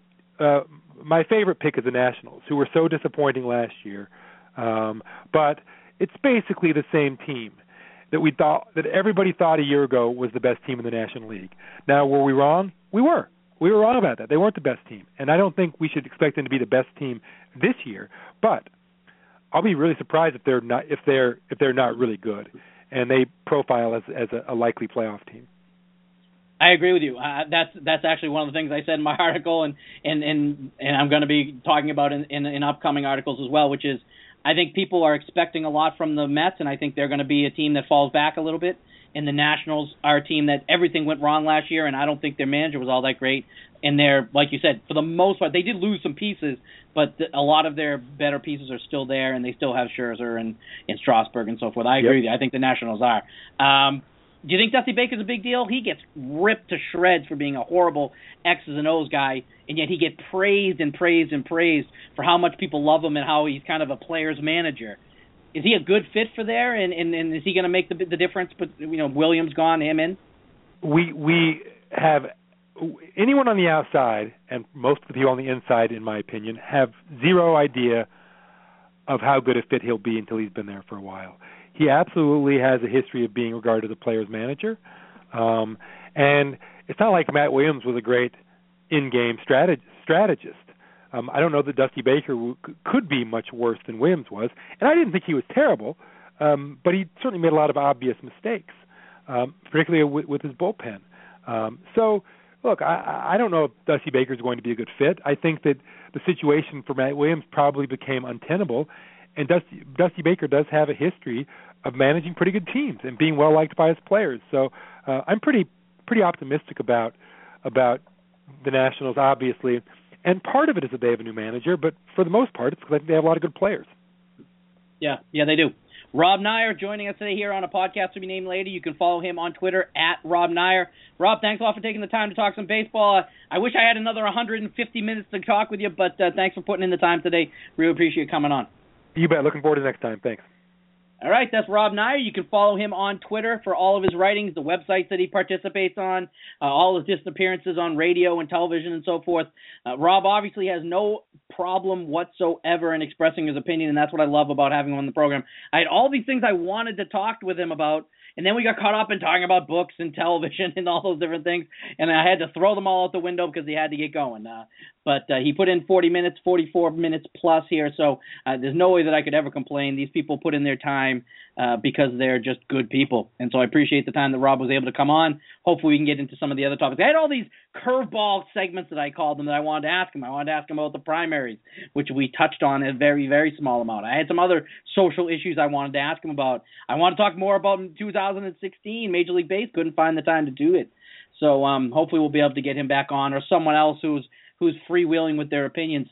my favorite pick is the Nationals, who were so disappointing last year. But it's basically the same team that everybody thought a year ago was the best team in the National League. Now, were we wrong? We were. We were wrong about that. They weren't the best team, and I don't think we should expect them to be the best team this year. But I'll be really surprised if they're not really good, and they profile as a likely playoff team. I agree with you. That's actually one of the things I said in my article, and I'm going to be talking about in upcoming articles as well, which is I think people are expecting a lot from the Mets, and I think they're going to be a team that falls back a little bit. And the Nationals are a team that everything went wrong last year, and I don't think their manager was all that great. And they're, like you said, for the most part, they did lose some pieces, but a lot of their better pieces are still there, and they still have Scherzer and Strasburg and so forth. I agree with you. I think the Nationals are. Do you think Dusty Baker's a big deal? He gets ripped to shreds for being a horrible X's and O's guy, and yet he gets praised and praised and praised for how much people love him and how he's kind of a player's manager. Is he a good fit for there, and is he going to make the difference? But Williams gone, him in. We have anyone on the outside, and most of the people on the inside, in my opinion, have zero idea of how good a fit he'll be until he's been there for a while. He absolutely has a history of being regarded as a player's manager, and it's not like Matt Williams was a great in-game strategist. I don't know that Dusty Baker could be much worse than Williams was, and I didn't think he was terrible, but he certainly made a lot of obvious mistakes, particularly with his bullpen. So, look, I don't know if Dusty Baker is going to be a good fit. I think that the situation for Matt Williams probably became untenable, and Dusty Baker does have a history of managing pretty good teams and being well liked by his players. So I'm pretty optimistic about the Nationals, obviously. And part of it is that they have a new manager, but for the most part, it's because I think they have a lot of good players. Yeah, they do. Rob Neyer joining us today here on a podcast to be named later. You can follow him on Twitter at Rob Neyer. Rob, thanks a lot for taking the time to talk some baseball. I wish I had another 150 minutes to talk with you, but thanks for putting in the time today. Really appreciate you coming on. You bet. Looking forward to next time. Thanks. All right, that's Rob Neyer. You can follow him on Twitter for all of his writings, the websites that he participates on, all his distant appearances on radio and television and so forth. Rob obviously has no problem whatsoever in expressing his opinion, and that's what I love about having him on the program. I had all these things I wanted to talk with him about, and then we got caught up in talking about books and television and all those different things, and I had to throw them all out the window because he had to get going. But he put in 40 minutes, 44 minutes plus here, so there's no way that I could ever complain. These people put in their time because they're just good people, and so I appreciate the time that Rob was able to come on. Hopefully we can get into some of the other topics. I had all these curveball segments that I called them that I wanted to ask him. I wanted to ask him about the primaries, which we touched on a very, very small amount. I had some other social issues I wanted to ask him about. I want to talk more about 2016 Major League Base. Couldn't find the time to do it. So hopefully we'll be able to get him back on, or someone else who's freewheeling with their opinions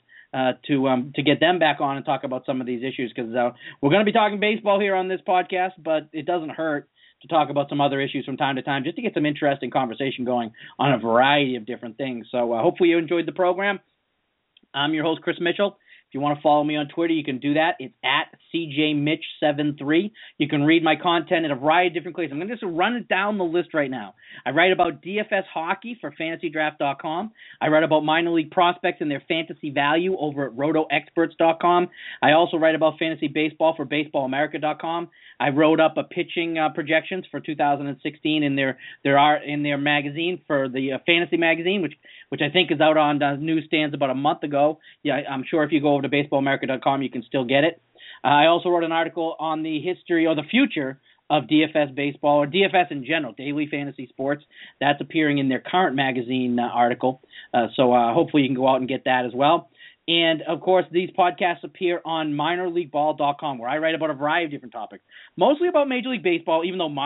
to get them back on and talk about some of these issues, because we're going to be talking baseball here on this podcast, but it doesn't hurt to talk about some other issues from time to time just to get some interesting conversation going on a variety of different things. So hopefully you enjoyed the program. I'm your host, Chris Mitchell. If you want to follow me on Twitter, you can do that. It's at CJMitch73. You can read my content in a variety of different places. I'm going to just run it down the list right now. I write about DFS hockey for FantasyDraft.com. I write about minor league prospects and their fantasy value over at RotoExperts.com. I also write about fantasy baseball for BaseballAmerica.com. I wrote up a pitching projections for 2016 in their magazine, for the fantasy magazine, which I think is out on newsstands about a month ago. Yeah, I'm sure if you go over to BaseballAmerica.com, you can still get it. I also wrote an article on the history or the future of DFS baseball, or DFS in general, Daily Fantasy Sports. That's appearing in their current magazine article. So hopefully you can go out and get that as well. And, of course, these podcasts appear on minorleagueball.com, where I write about a variety of different topics, mostly about Major League Baseball, even though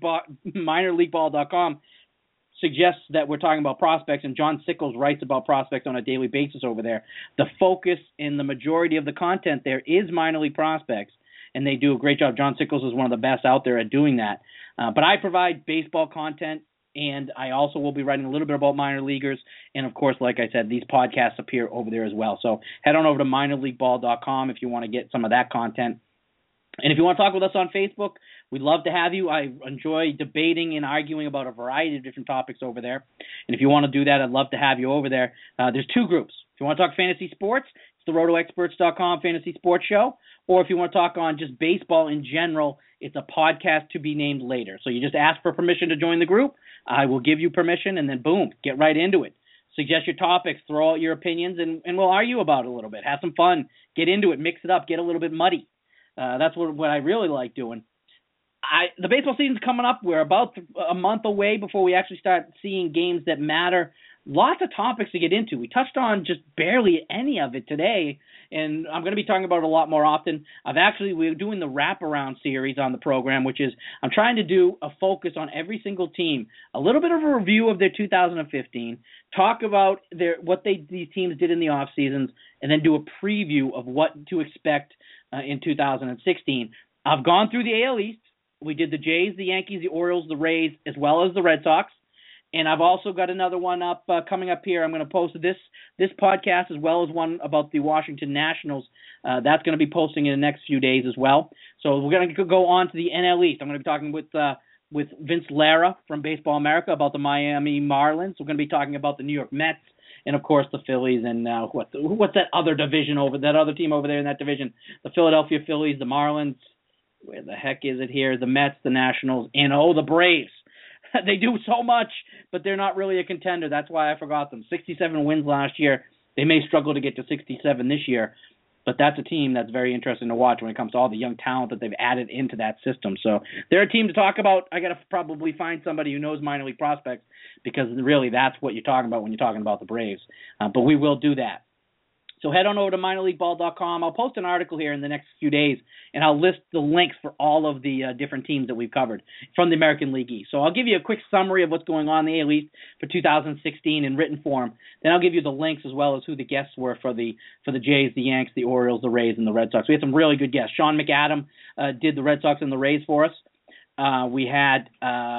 minorleagueball.com suggests that we're talking about prospects, and John Sickles writes about prospects on a daily basis over there. The focus in the majority of the content there is minor league prospects, and they do a great job. John Sickles is one of the best out there at doing that. But I provide baseball content, and I also will be writing a little bit about minor leaguers. And, of course, like I said, these podcasts appear over there as well. So head on over to minorleagueball.com if you want to get some of that content. And if you want to talk with us on Facebook, we'd love to have you. I enjoy debating and arguing about a variety of different topics over there. And if you want to do that, I'd love to have you over there. There's two groups. If you want to talk fantasy sports, it's the RotoExperts.com Fantasy Sports Show. Or if you want to talk on just baseball in general, it's a podcast to be named later. So you just ask for permission to join the group. I will give you permission, and then boom, get right into it. Suggest your topics, throw out your opinions, and we'll argue about it a little bit. Have some fun. Get into it. Mix it up. Get a little bit muddy. That's what I really like doing. The baseball season's coming up. We're about a month away before we actually start seeing games that matter. Lots of topics to get into. We touched on just barely any of it today, and I'm going to be talking about it a lot more often. We're doing the wraparound series on the program, which is I'm trying to do a focus on every single team, a little bit of a review of their 2015, talk about these teams did in the off seasons, and then do a preview of what to expect in 2016. I've gone through the AL East. We did the Jays, the Yankees, the Orioles, the Rays, as well as the Red Sox. And I've also got another one coming up here. I'm going to post this podcast as well as one about the Washington Nationals. That's going to be posting in the next few days as well. So we're going to go on to the NL East. I'm going to be talking with Vince Lara from Baseball America about the Miami Marlins. We're going to be talking about the New York Mets and, of course, the Phillies. And what's that other division that other team over there in that division? The Philadelphia Phillies, the Marlins. Where the heck is it here? The Mets, the Nationals, and the Braves. They do so much, but they're not really a contender. That's why I forgot them. 67 wins last year. They may struggle to get to 67 this year, but that's a team that's very interesting to watch when it comes to all the young talent that they've added into that system. So they're a team to talk about. I got to probably find somebody who knows minor league prospects, because really that's what you're talking about when you're talking about the Braves. But we will do that. So head on over to minorleagueball.com. I'll post an article here in the next few days, and I'll list the links for all of the different teams that we've covered from the American League East. So I'll give you a quick summary of what's going on in the AL East for 2016 in written form. Then I'll give you the links as well as who the guests were for the Jays, the Yanks, the Orioles, the Rays, and the Red Sox. We had some really good guests. Sean McAdam did the Red Sox and the Rays for us. We had,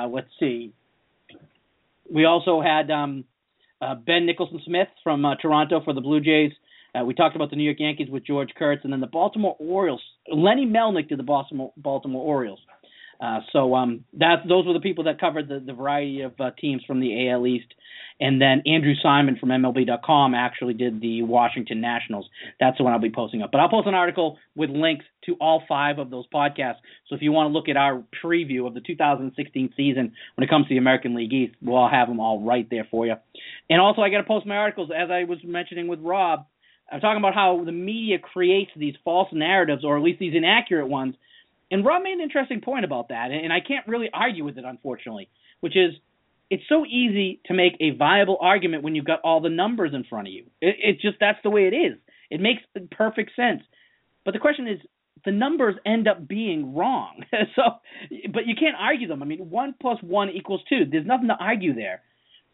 we also had Ben Nicholson-Smith from Toronto for the Blue Jays. We talked about the New York Yankees with George Kurtz, and then the Baltimore Orioles. Lenny Melnick did the Baltimore Orioles. Those were the people that covered the variety of teams from the AL East. And then Andrew Simon from MLB.com actually did the Washington Nationals. That's the one I'll be posting up. But I'll post an article with links to all 5 of those podcasts. So if you want to look at our preview of the 2016 season when it comes to the American League East, we'll have them all right there for you. And also I got to post my articles, as I was mentioning with Rob. I'm talking about how the media creates these false narratives, or at least these inaccurate ones. And Rob made an interesting point about that, and I can't really argue with it, unfortunately, which is it's so easy to make a viable argument when you've got all the numbers in front of you. It's just that's the way it is. It makes perfect sense. But the question is, the numbers end up being wrong. But you can't argue them. I mean, 1 + 1 = 2. There's nothing to argue there.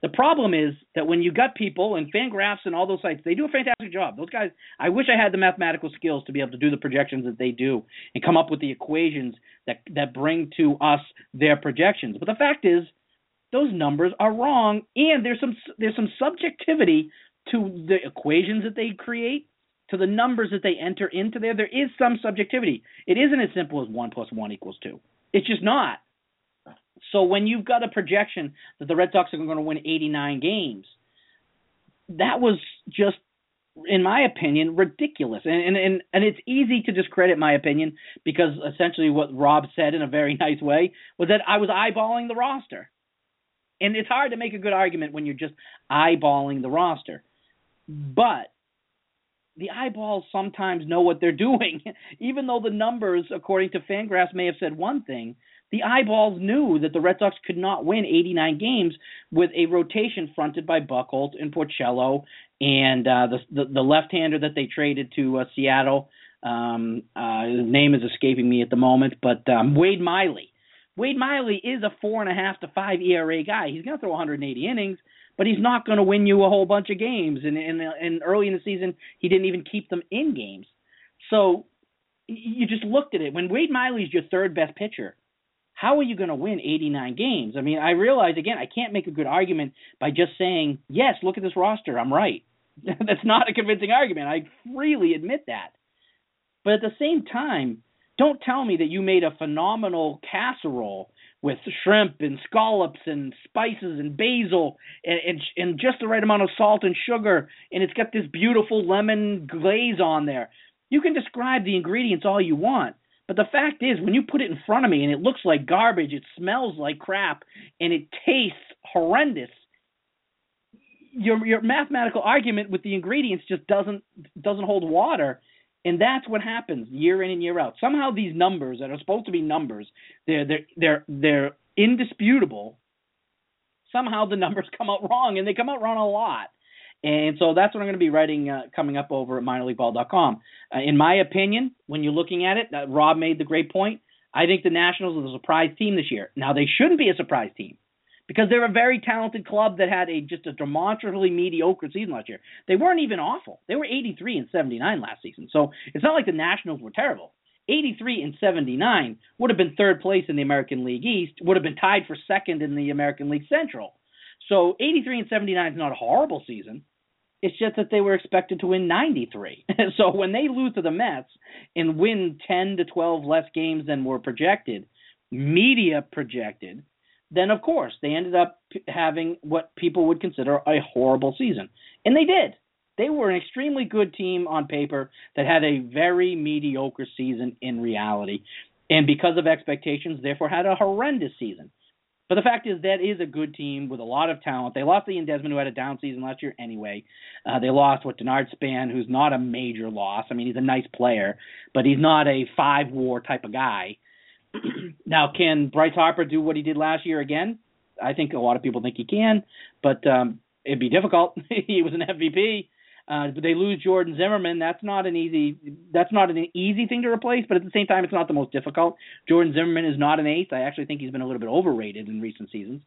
The problem is that when you got people and Fangraphs and all those sites, they do a fantastic job. Those guys, I wish I had the mathematical skills to be able to do the projections that they do and come up with the equations that bring to us their projections. But the fact is, those numbers are wrong, and there's some subjectivity to the equations that they create, to the numbers that they enter into there. There is some subjectivity. It isn't as simple as 1 + 1 = 2. It's just not. So when you've got a projection that the Red Sox are going to win 89 games, that was just, in my opinion, ridiculous. And it's easy to discredit my opinion because essentially what Rob said in a very nice way was that I was eyeballing the roster. And it's hard to make a good argument when you're just eyeballing the roster. But the eyeballs sometimes know what they're doing. Even though the numbers, according to Fangraphs, may have said one thing, the eyeballs knew that the Red Sox could not win 89 games with a rotation fronted by Buchholz and Porcello and the left-hander that they traded to Seattle. His name is escaping me at the moment, but Wade Miley. Wade Miley is a 4.5 to 5 ERA guy. He's going to throw 180 innings, but he's not going to win you a whole bunch of games. And early in the season, he didn't even keep them in games. So you just looked at it. When Wade Miley's your third best pitcher, how are you going to win 89 games? I mean, I realize, again, I can't make a good argument by just saying, yes, look at this roster, I'm right. That's not a convincing argument. I freely admit that. But at the same time, don't tell me that you made a phenomenal casserole with shrimp and scallops and spices and basil and just the right amount of salt and sugar, and it's got this beautiful lemon glaze on there. You can describe the ingredients all you want, but the fact is, when you put it in front of me and it looks like garbage, it smells like crap, and it tastes horrendous, your mathematical argument with the ingredients just doesn't hold water. And that's what happens year in and year out. Somehow these numbers that are supposed to be numbers, they're indisputable. Somehow the numbers come out wrong, and they come out wrong a lot. And so that's what I'm going to be writing coming up over at minorleagueball.com. In my opinion, when you're looking at it, Rob made the great point. I think the Nationals are a surprise team this year. Now, they shouldn't be a surprise team because they're a very talented club that had just a demonstrably mediocre season last year. They weren't even awful. They were 83-79 last season. So it's not like the Nationals were terrible. 83-79 would have been third place in the American League East, would have been tied for second in the American League Central. So 83-79 is not a horrible season. It's just that they were expected to win 93. So when they lose to the Mets and win 10 to 12 less games than were projected, media projected, then of course they ended up having what people would consider a horrible season. And they did. They were an extremely good team on paper that had a very mediocre season in reality. And because of expectations, therefore had a horrendous season. But the fact is that is a good team with a lot of talent. They lost Ian Desmond, who had a down season last year anyway. They lost Denard Span, who's not a major loss. I mean, he's a nice player, but he's not a 5-WAR type of guy. Now, can Bryce Harper do what he did last year again? I think a lot of people think he can, but it'd be difficult. He was an MVP. But they lose Jordan Zimmerman. That's not an easy thing to replace, but at the same time, it's not the most difficult. Jordan Zimmerman is not an ace. I actually think he's been a little bit overrated in recent seasons.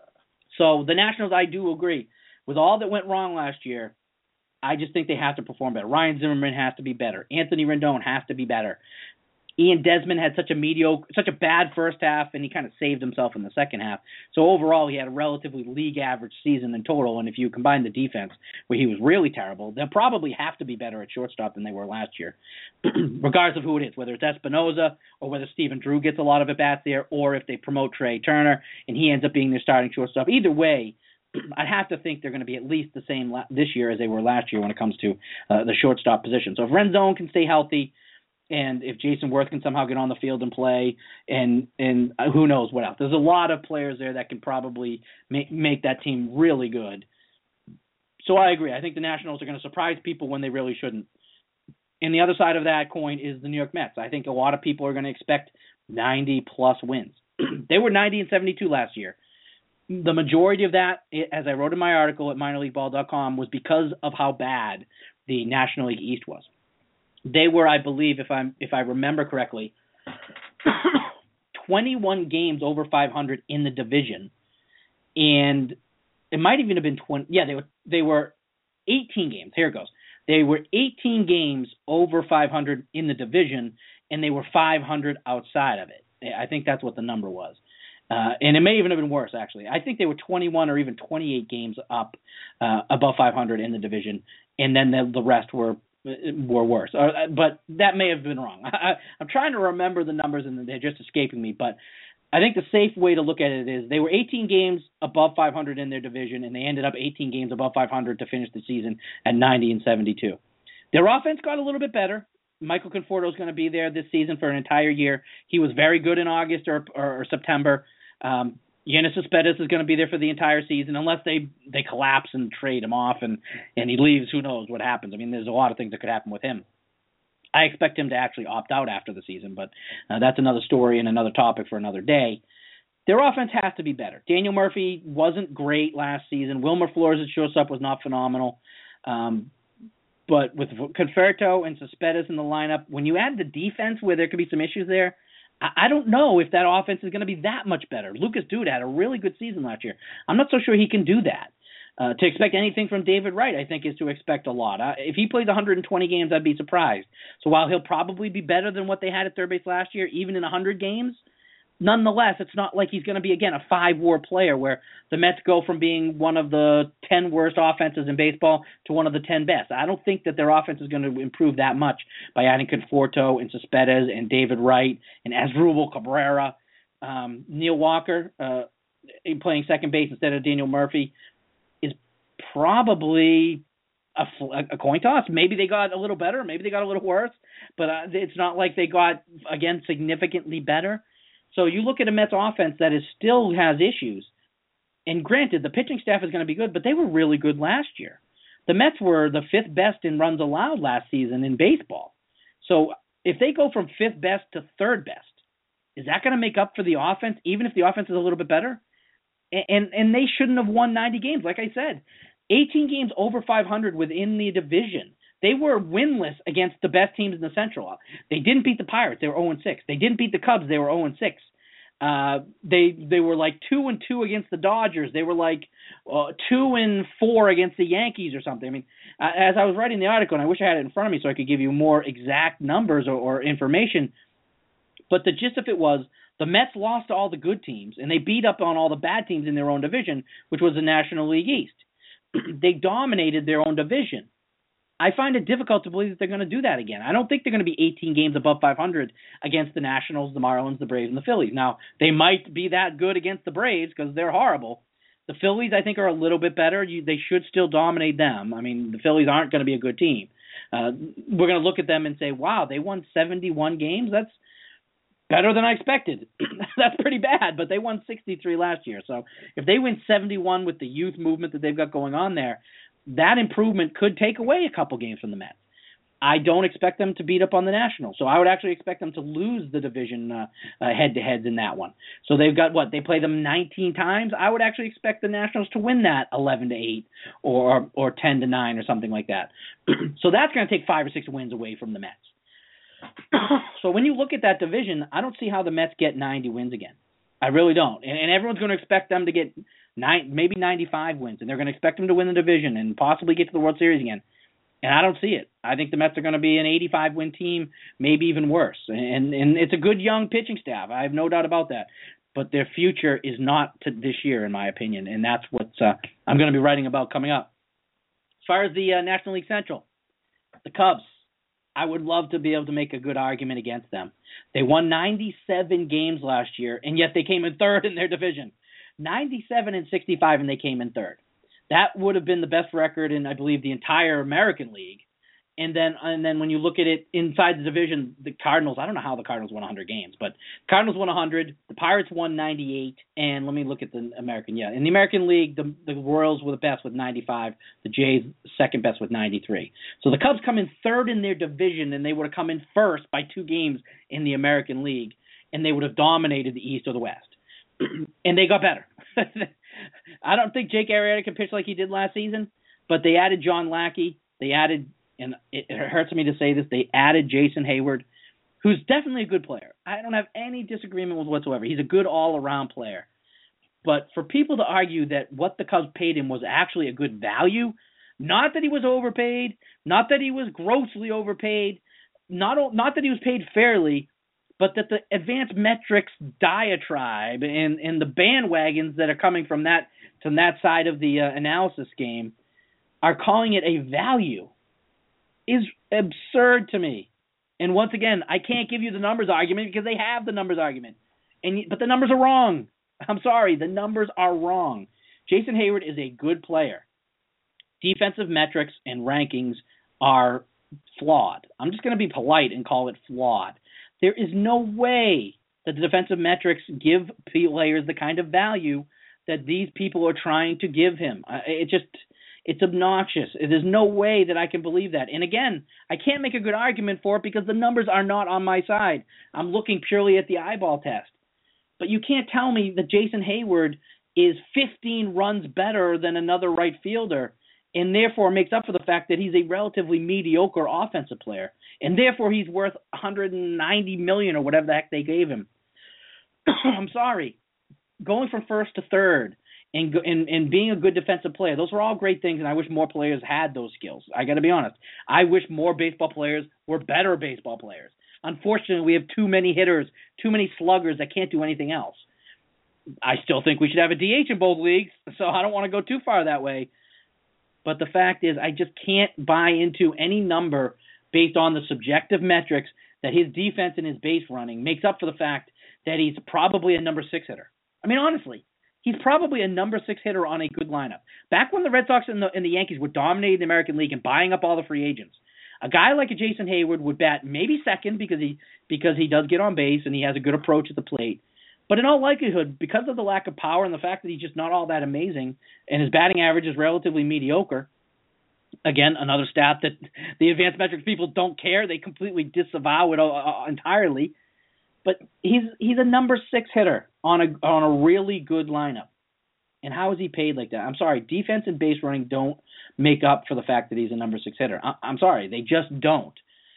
So the Nationals, I do agree. With all that went wrong last year, I just think they have to perform better. Ryan Zimmerman has to be better. Anthony Rendon has to be better. Ian Desmond had such a bad first half, and he kind of saved himself in the second half. So overall, he had a relatively league average season in total. And if you combine the defense, where he was really terrible, they'll probably have to be better at shortstop than they were last year, regardless of who it is, whether it's Espinoza or whether Stephen Drew gets a lot of at bats there, or if they promote Trey Turner and he ends up being their starting shortstop. Either way, I'd have to think they're going to be at least the same this year as they were last year when it comes to the shortstop position. So if Rendon can stay healthy, and if Jason Worth can somehow get on the field and play, and who knows what else. There's a lot of players there that can probably make that team really good. So I agree. I think the Nationals are going to surprise people when they really shouldn't. And the other side of that coin is the New York Mets. I think a lot of people are going to expect 90-plus wins. They were 90-72 last year. The majority of that, as I wrote in my article at minorleagueball.com, was because of how bad the National League East was. They were, I believe, if I remember correctly, 21 games over 500 in the division, and it might even have been 20. Yeah, they were 18 games. Here it goes. They were 18 games over 500 in the division, and they were 500 outside of it. I think that's what the number was. And it may even have been worse, actually. I think they were 21 or even 28 games up above 500 in the division, and then the rest were worse. But that may have been wrong. I'm trying to remember the numbers, and they're just escaping me. But I think the safe way to look at it is they were 18 games above 500 in their division, and they ended up 18 games above 500 to finish the season at 90-72. Their offense got a little bit better. Michael Conforto is going to be there this season for an entire year. He was very good in August or September. Yoenis Cespedes is going to be there for the entire season unless they collapse and trade him off and he leaves. Who knows what happens? I mean, there's a lot of things that could happen with him. I expect him to actually opt out after the season, but that's another story and another topic for another day. Their offense has to be better. Daniel Murphy wasn't great last season. Wilmer Flores at shortstop was not phenomenal. But with Conforto and Cespedes in the lineup, when you add the defense where there could be some issues there, I don't know if that offense is going to be that much better. Lucas Duda had a really good season last year. I'm not so sure he can do that. To expect anything from David Wright, I think, is to expect a lot. If he plays 120 games, I'd be surprised. So while he'll probably be better than what they had at third base last year, even in 100 games, nonetheless, it's not like he's going to be, again, a 5-WAR player where the Mets go from being one of the 10 worst offenses in baseball to one of the 10 best. I don't think that their offense is going to improve that much by adding Conforto and Cespedes and David Wright and Asdrubal Cabrera. Neil Walker playing second base instead of Daniel Murphy is probably a coin toss. Maybe they got a little better. Maybe they got a little worse. But it's not like they got, again, significantly better. So you look at a Mets offense that still has issues. And granted, the pitching staff is going to be good, but they were really good last year. The Mets were the 5th best in runs allowed last season in baseball. So if they go from 5th best to 3rd best, is that going to make up for the offense, even if the offense is a little bit better? And they shouldn't have won 90 games. Like I said, 18 games over 500 within the division. They were winless against the best teams in the Central. They didn't beat the Pirates. They were 0-6. They didn't beat the Cubs. They were 0-6. They were like 2-2 against the Dodgers. They were like 2-4 against the Yankees or something. I mean, as I was writing the article, and I wish I had it in front of me so I could give you more exact numbers or information, but the gist of it was the Mets lost to all the good teams, and they beat up on all the bad teams in their own division, which was the National League East. They dominated their own division. I find it difficult to believe that they're going to do that again. I don't think they're going to be 18 games above 500 against the Nationals, the Marlins, the Braves, and the Phillies. Now, they might be that good against the Braves because they're horrible. The Phillies, I think, are a little bit better. They should still dominate them. I mean, the Phillies aren't going to be a good team. We're going to look at them and say, wow, they won 71 games? That's better than I expected. That's pretty bad, but they won 63 last year. So if they win 71 with the youth movement that they've got going on there, that improvement could take away a couple games from the Mets. I don't expect them to beat up on the Nationals. So I would actually expect them to lose the division head-to-heads in that one. So they've got, they play them 19 times? I would actually expect the Nationals to win that 11-8 or 10-9 or something like that. So that's going to take 5 or 6 wins away from the Mets. So when you look at that division, I don't see how the Mets get 90 wins again. I really don't. And everyone's going to expect them to get maybe 95 wins, and they're going to expect them to win the division and possibly get to the World Series again. And I don't see it. I think the Mets are going to be an 85-win team, maybe even worse. And it's a good young pitching staff. I have no doubt about that. But their future is not this year, in my opinion, and that's what I'm going to be writing about coming up. As far as the National League Central, the Cubs, I would love to be able to make a good argument against them. They won 97 games last year, and yet they came in 3rd in their division. 97-65, and they came in 3rd. That would have been the best record in, I believe, the entire American League. And then when you look at it inside the division, the Cardinals, I don't know how the Cardinals won 100 games, but Cardinals won 100, the Pirates won 98, and let me look at the American. Yeah, in the American League, the Royals were the best with 95, the Jays second best with 93. So the Cubs come in 3rd in their division, and they would have come in 1st by 2 games in the American League, and they would have dominated the East or the West. And they got better. I don't think Jake Arrieta can pitch like he did last season, but they added John Lackey. They added, and it hurts me to say this, they added Jason Hayward, who's definitely a good player. I don't have any disagreement with whatsoever. He's a good all-around player. But for people to argue that what the Cubs paid him was actually a good value, not that he was overpaid, not that he was grossly overpaid, not that he was paid fairly, but that the advanced metrics diatribe and the bandwagons that are coming from that side of the analysis game are calling it a value is absurd to me. And once again, I can't give you the numbers argument because they have the numbers argument. But the numbers are wrong. I'm sorry, the numbers are wrong. Jason Heyward is a good player. Defensive metrics and rankings are flawed. I'm just going to be polite and call it flawed. There is no way that the defensive metrics give players the kind of value that these people are trying to give him. It's obnoxious. There's no way that I can believe that. And again, I can't make a good argument for it because the numbers are not on my side. I'm looking purely at the eyeball test. But you can't tell me that Jason Heyward is 15 runs better than another right fielder and therefore makes up for the fact that he's a relatively mediocre offensive player. And therefore he's worth $190 million or whatever the heck they gave him. I'm sorry. Going from first to third and being a good defensive player, those are all great things, and I wish more players had those skills. I got to be honest. I wish more baseball players were better baseball players. Unfortunately, we have too many hitters, too many sluggers that can't do anything else. I still think we should have a DH in both leagues, so I don't want to go too far that way. But the fact is, I just can't buy into any number based on the subjective metrics that his defense and his base running makes up for the fact that he's probably a number 6 hitter. I mean, honestly, he's probably a number 6 hitter on a good lineup. Back when the Red Sox and the Yankees were dominating the American League and buying up all the free agents, a guy like a Jason Heyward would bat maybe second because he does get on base and he has a good approach at the plate. But in all likelihood, because of the lack of power and the fact that he's just not all that amazing and his batting average is relatively mediocre, again, another stat that the advanced metrics people don't care. They completely disavow it entirely. But he's a number 6 hitter on a really good lineup. And how is he paid like that? I'm sorry, defense and base running don't make up for the fact that he's a number 6 hitter. I'm sorry, they just don't.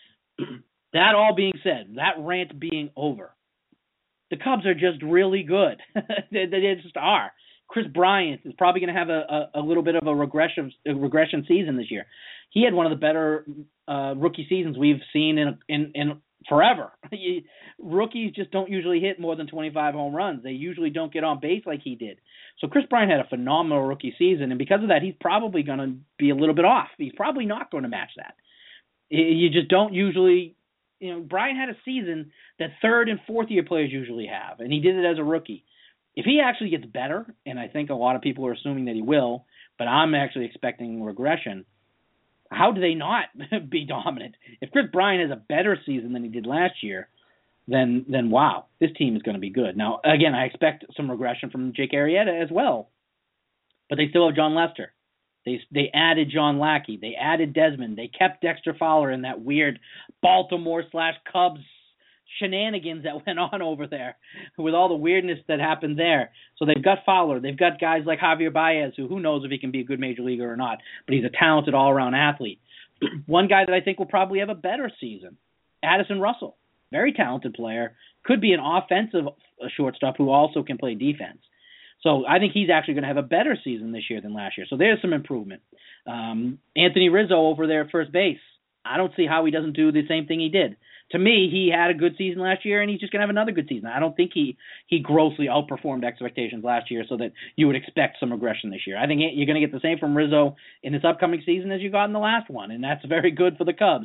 That all being said, that rant being over, the Cubs are just really good. They just are. Chris Bryant is probably going to have a little bit of a regression season this year. He had one of the better rookie seasons we've seen in forever. Rookies just don't usually hit more than 25 home runs. They usually don't get on base like he did. So Chris Bryant had a phenomenal rookie season, and because of that, he's probably going to be a little bit off. He's probably not going to match that. You just don't usually, Bryant had a season that third and fourth year players usually have, and he did it as a rookie. If he actually gets better, and I think a lot of people are assuming that he will, but I'm actually expecting regression, how do they not be dominant? If Chris Bryant has a better season than he did last year, then wow, this team is going to be good. Now, again, I expect some regression from Jake Arrieta as well, but they still have John Lester. They added John Lackey. They added Desmond. They kept Dexter Fowler in that weird Baltimore/Cubs shenanigans that went on over there with all the weirdness that happened there. So they've got Fowler. They've got guys like Javier Baez, who knows if he can be a good major leaguer or not, but he's a talented all-around athlete. One guy that I think will probably have a better season, Addison Russell. Very talented player. Could be an offensive shortstop who also can play defense. So I think he's actually going to have a better season this year than last year. So there's some improvement. Anthony Rizzo over there at first base. I don't see how he doesn't do the same thing he did. To me, he had a good season last year, and he's just going to have another good season. I don't think he grossly outperformed expectations last year so that you would expect some regression this year. I think you're going to get the same from Rizzo in this upcoming season as you got in the last one, and that's very good for the Cubs.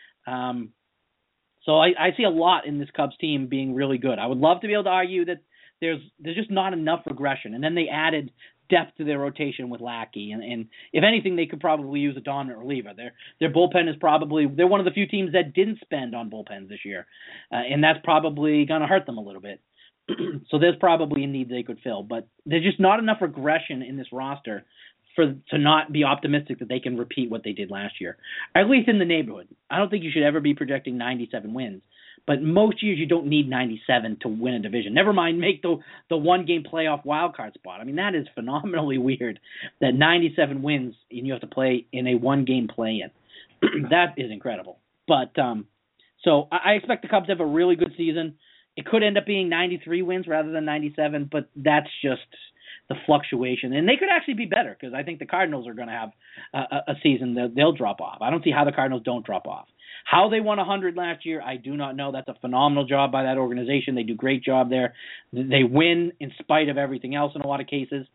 So I see a lot in this Cubs team being really good. I would love to be able to argue that there's just not enough regression. And then they added depth to their rotation with Lackey. And if anything, they could probably use a dominant reliever. Their bullpen is they're one of the few teams that didn't spend on bullpens this year. And that's probably going to hurt them a little bit. So there's probably a need they could fill. But there's just not enough regression in this roster to not be optimistic that they can repeat what they did last year, at least in the neighborhood. I don't think you should ever be projecting 97 wins, but most years you don't need 97 to win a division. Never mind make the one-game playoff wildcard spot. I mean, that is phenomenally weird that 97 wins and you have to play in a one-game play-in. That is incredible. But so I expect the Cubs to have a really good season. It could end up being 93 wins rather than 97, but that's the fluctuation. And they could actually be better because I think the Cardinals are going to have a season that they'll drop off. I don't see how the Cardinals don't drop off. How they won 100 last year, I do not know. That's a phenomenal job by that organization. They do a great job there. They win in spite of everything else in a lot of cases.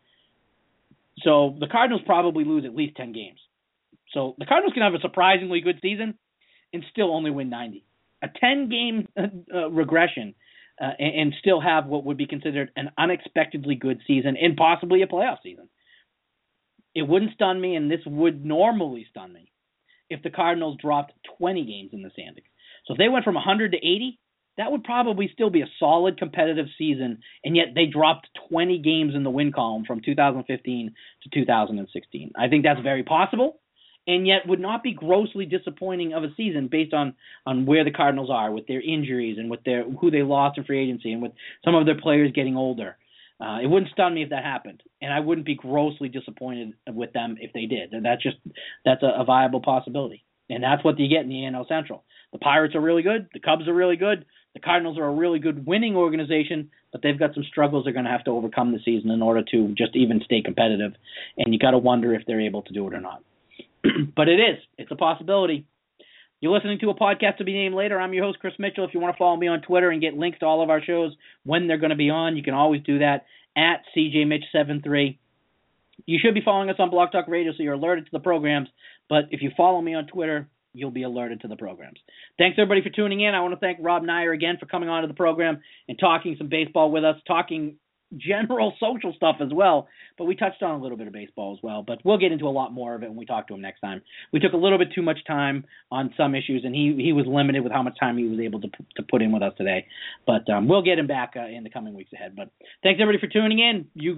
So the Cardinals probably lose at least 10 games. So the Cardinals can have a surprisingly good season and still only win 90. A 10-game regression and still have what would be considered an unexpectedly good season and possibly a playoff season. It wouldn't stun me, and this would normally stun me, if the Cardinals dropped 20 games in the standings. So if they went from 100 to 80, that would probably still be a solid competitive season, and yet they dropped 20 games in the win column from 2015 to 2016. I think that's very possible, and yet would not be grossly disappointing of a season based on where the Cardinals are with their injuries and with who they lost in free agency and with some of their players getting older. It wouldn't stun me if that happened, and I wouldn't be grossly disappointed with them if they did. That's a viable possibility, and that's what you get in the NL Central. The Pirates are really good. The Cubs are really good. The Cardinals are a really good winning organization, but they've got some struggles they're going to have to overcome this season in order to just even stay competitive, and you got to wonder if they're able to do it or not. But it's a possibility. You're listening to a podcast to be named later. I'm your host, Chris Mitchell. If you want to follow me on Twitter and get links to all of our shows when they're going to be on, you can always do that at CJMitch73. You should be following us on Blog Talk Radio so you're alerted to the programs. But if you follow me on Twitter, you'll be alerted to the programs. Thanks, everybody, for tuning in. I want to thank Rob Nyer again for coming on to the program and talking some baseball with us, talking general social stuff as well, but we touched on a little bit of baseball as well, but we'll get into a lot more of it when we talk to him next time. We took a little bit too much time on some issues, and he was limited with how much time he was able to put in with us today, but we'll get him back in the coming weeks ahead. But thanks, everybody, for tuning in. You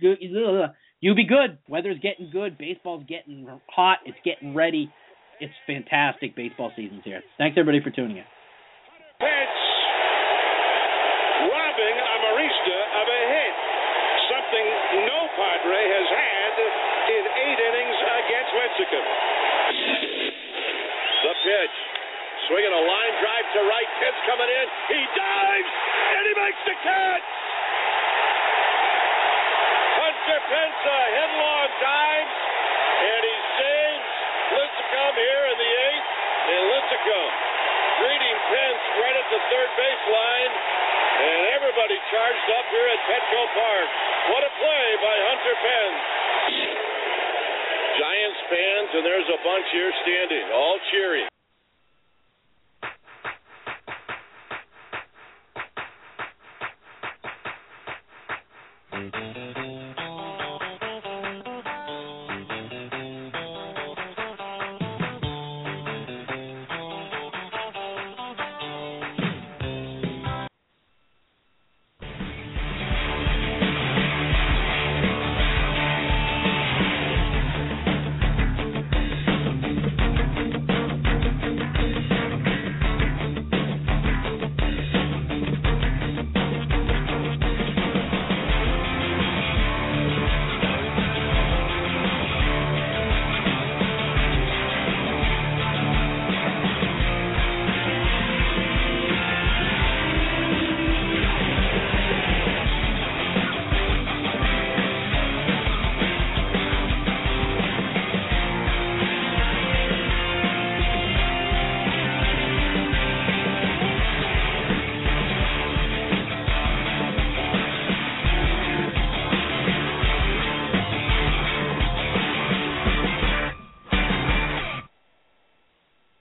be good. Weather's getting good. Baseball's getting hot. It's getting ready. It's fantastic baseball season's here. Thanks, everybody, for tuning in. Pitch. Robbing Amarista of a hit. Something no Padre has had in 8 innings against Lincecum. The pitch. Swinging a line drive to right. Kent's coming in. He dives, and he makes the catch. Hunter Pence a headlong dive, and he saves Lincecum here in the 8th. And Lincecum greeting Pence right at the third baseline. And everybody charged up here at Petco Park. What a play by Hunter Pence. Giants fans, and there's a bunch here standing, all cheering.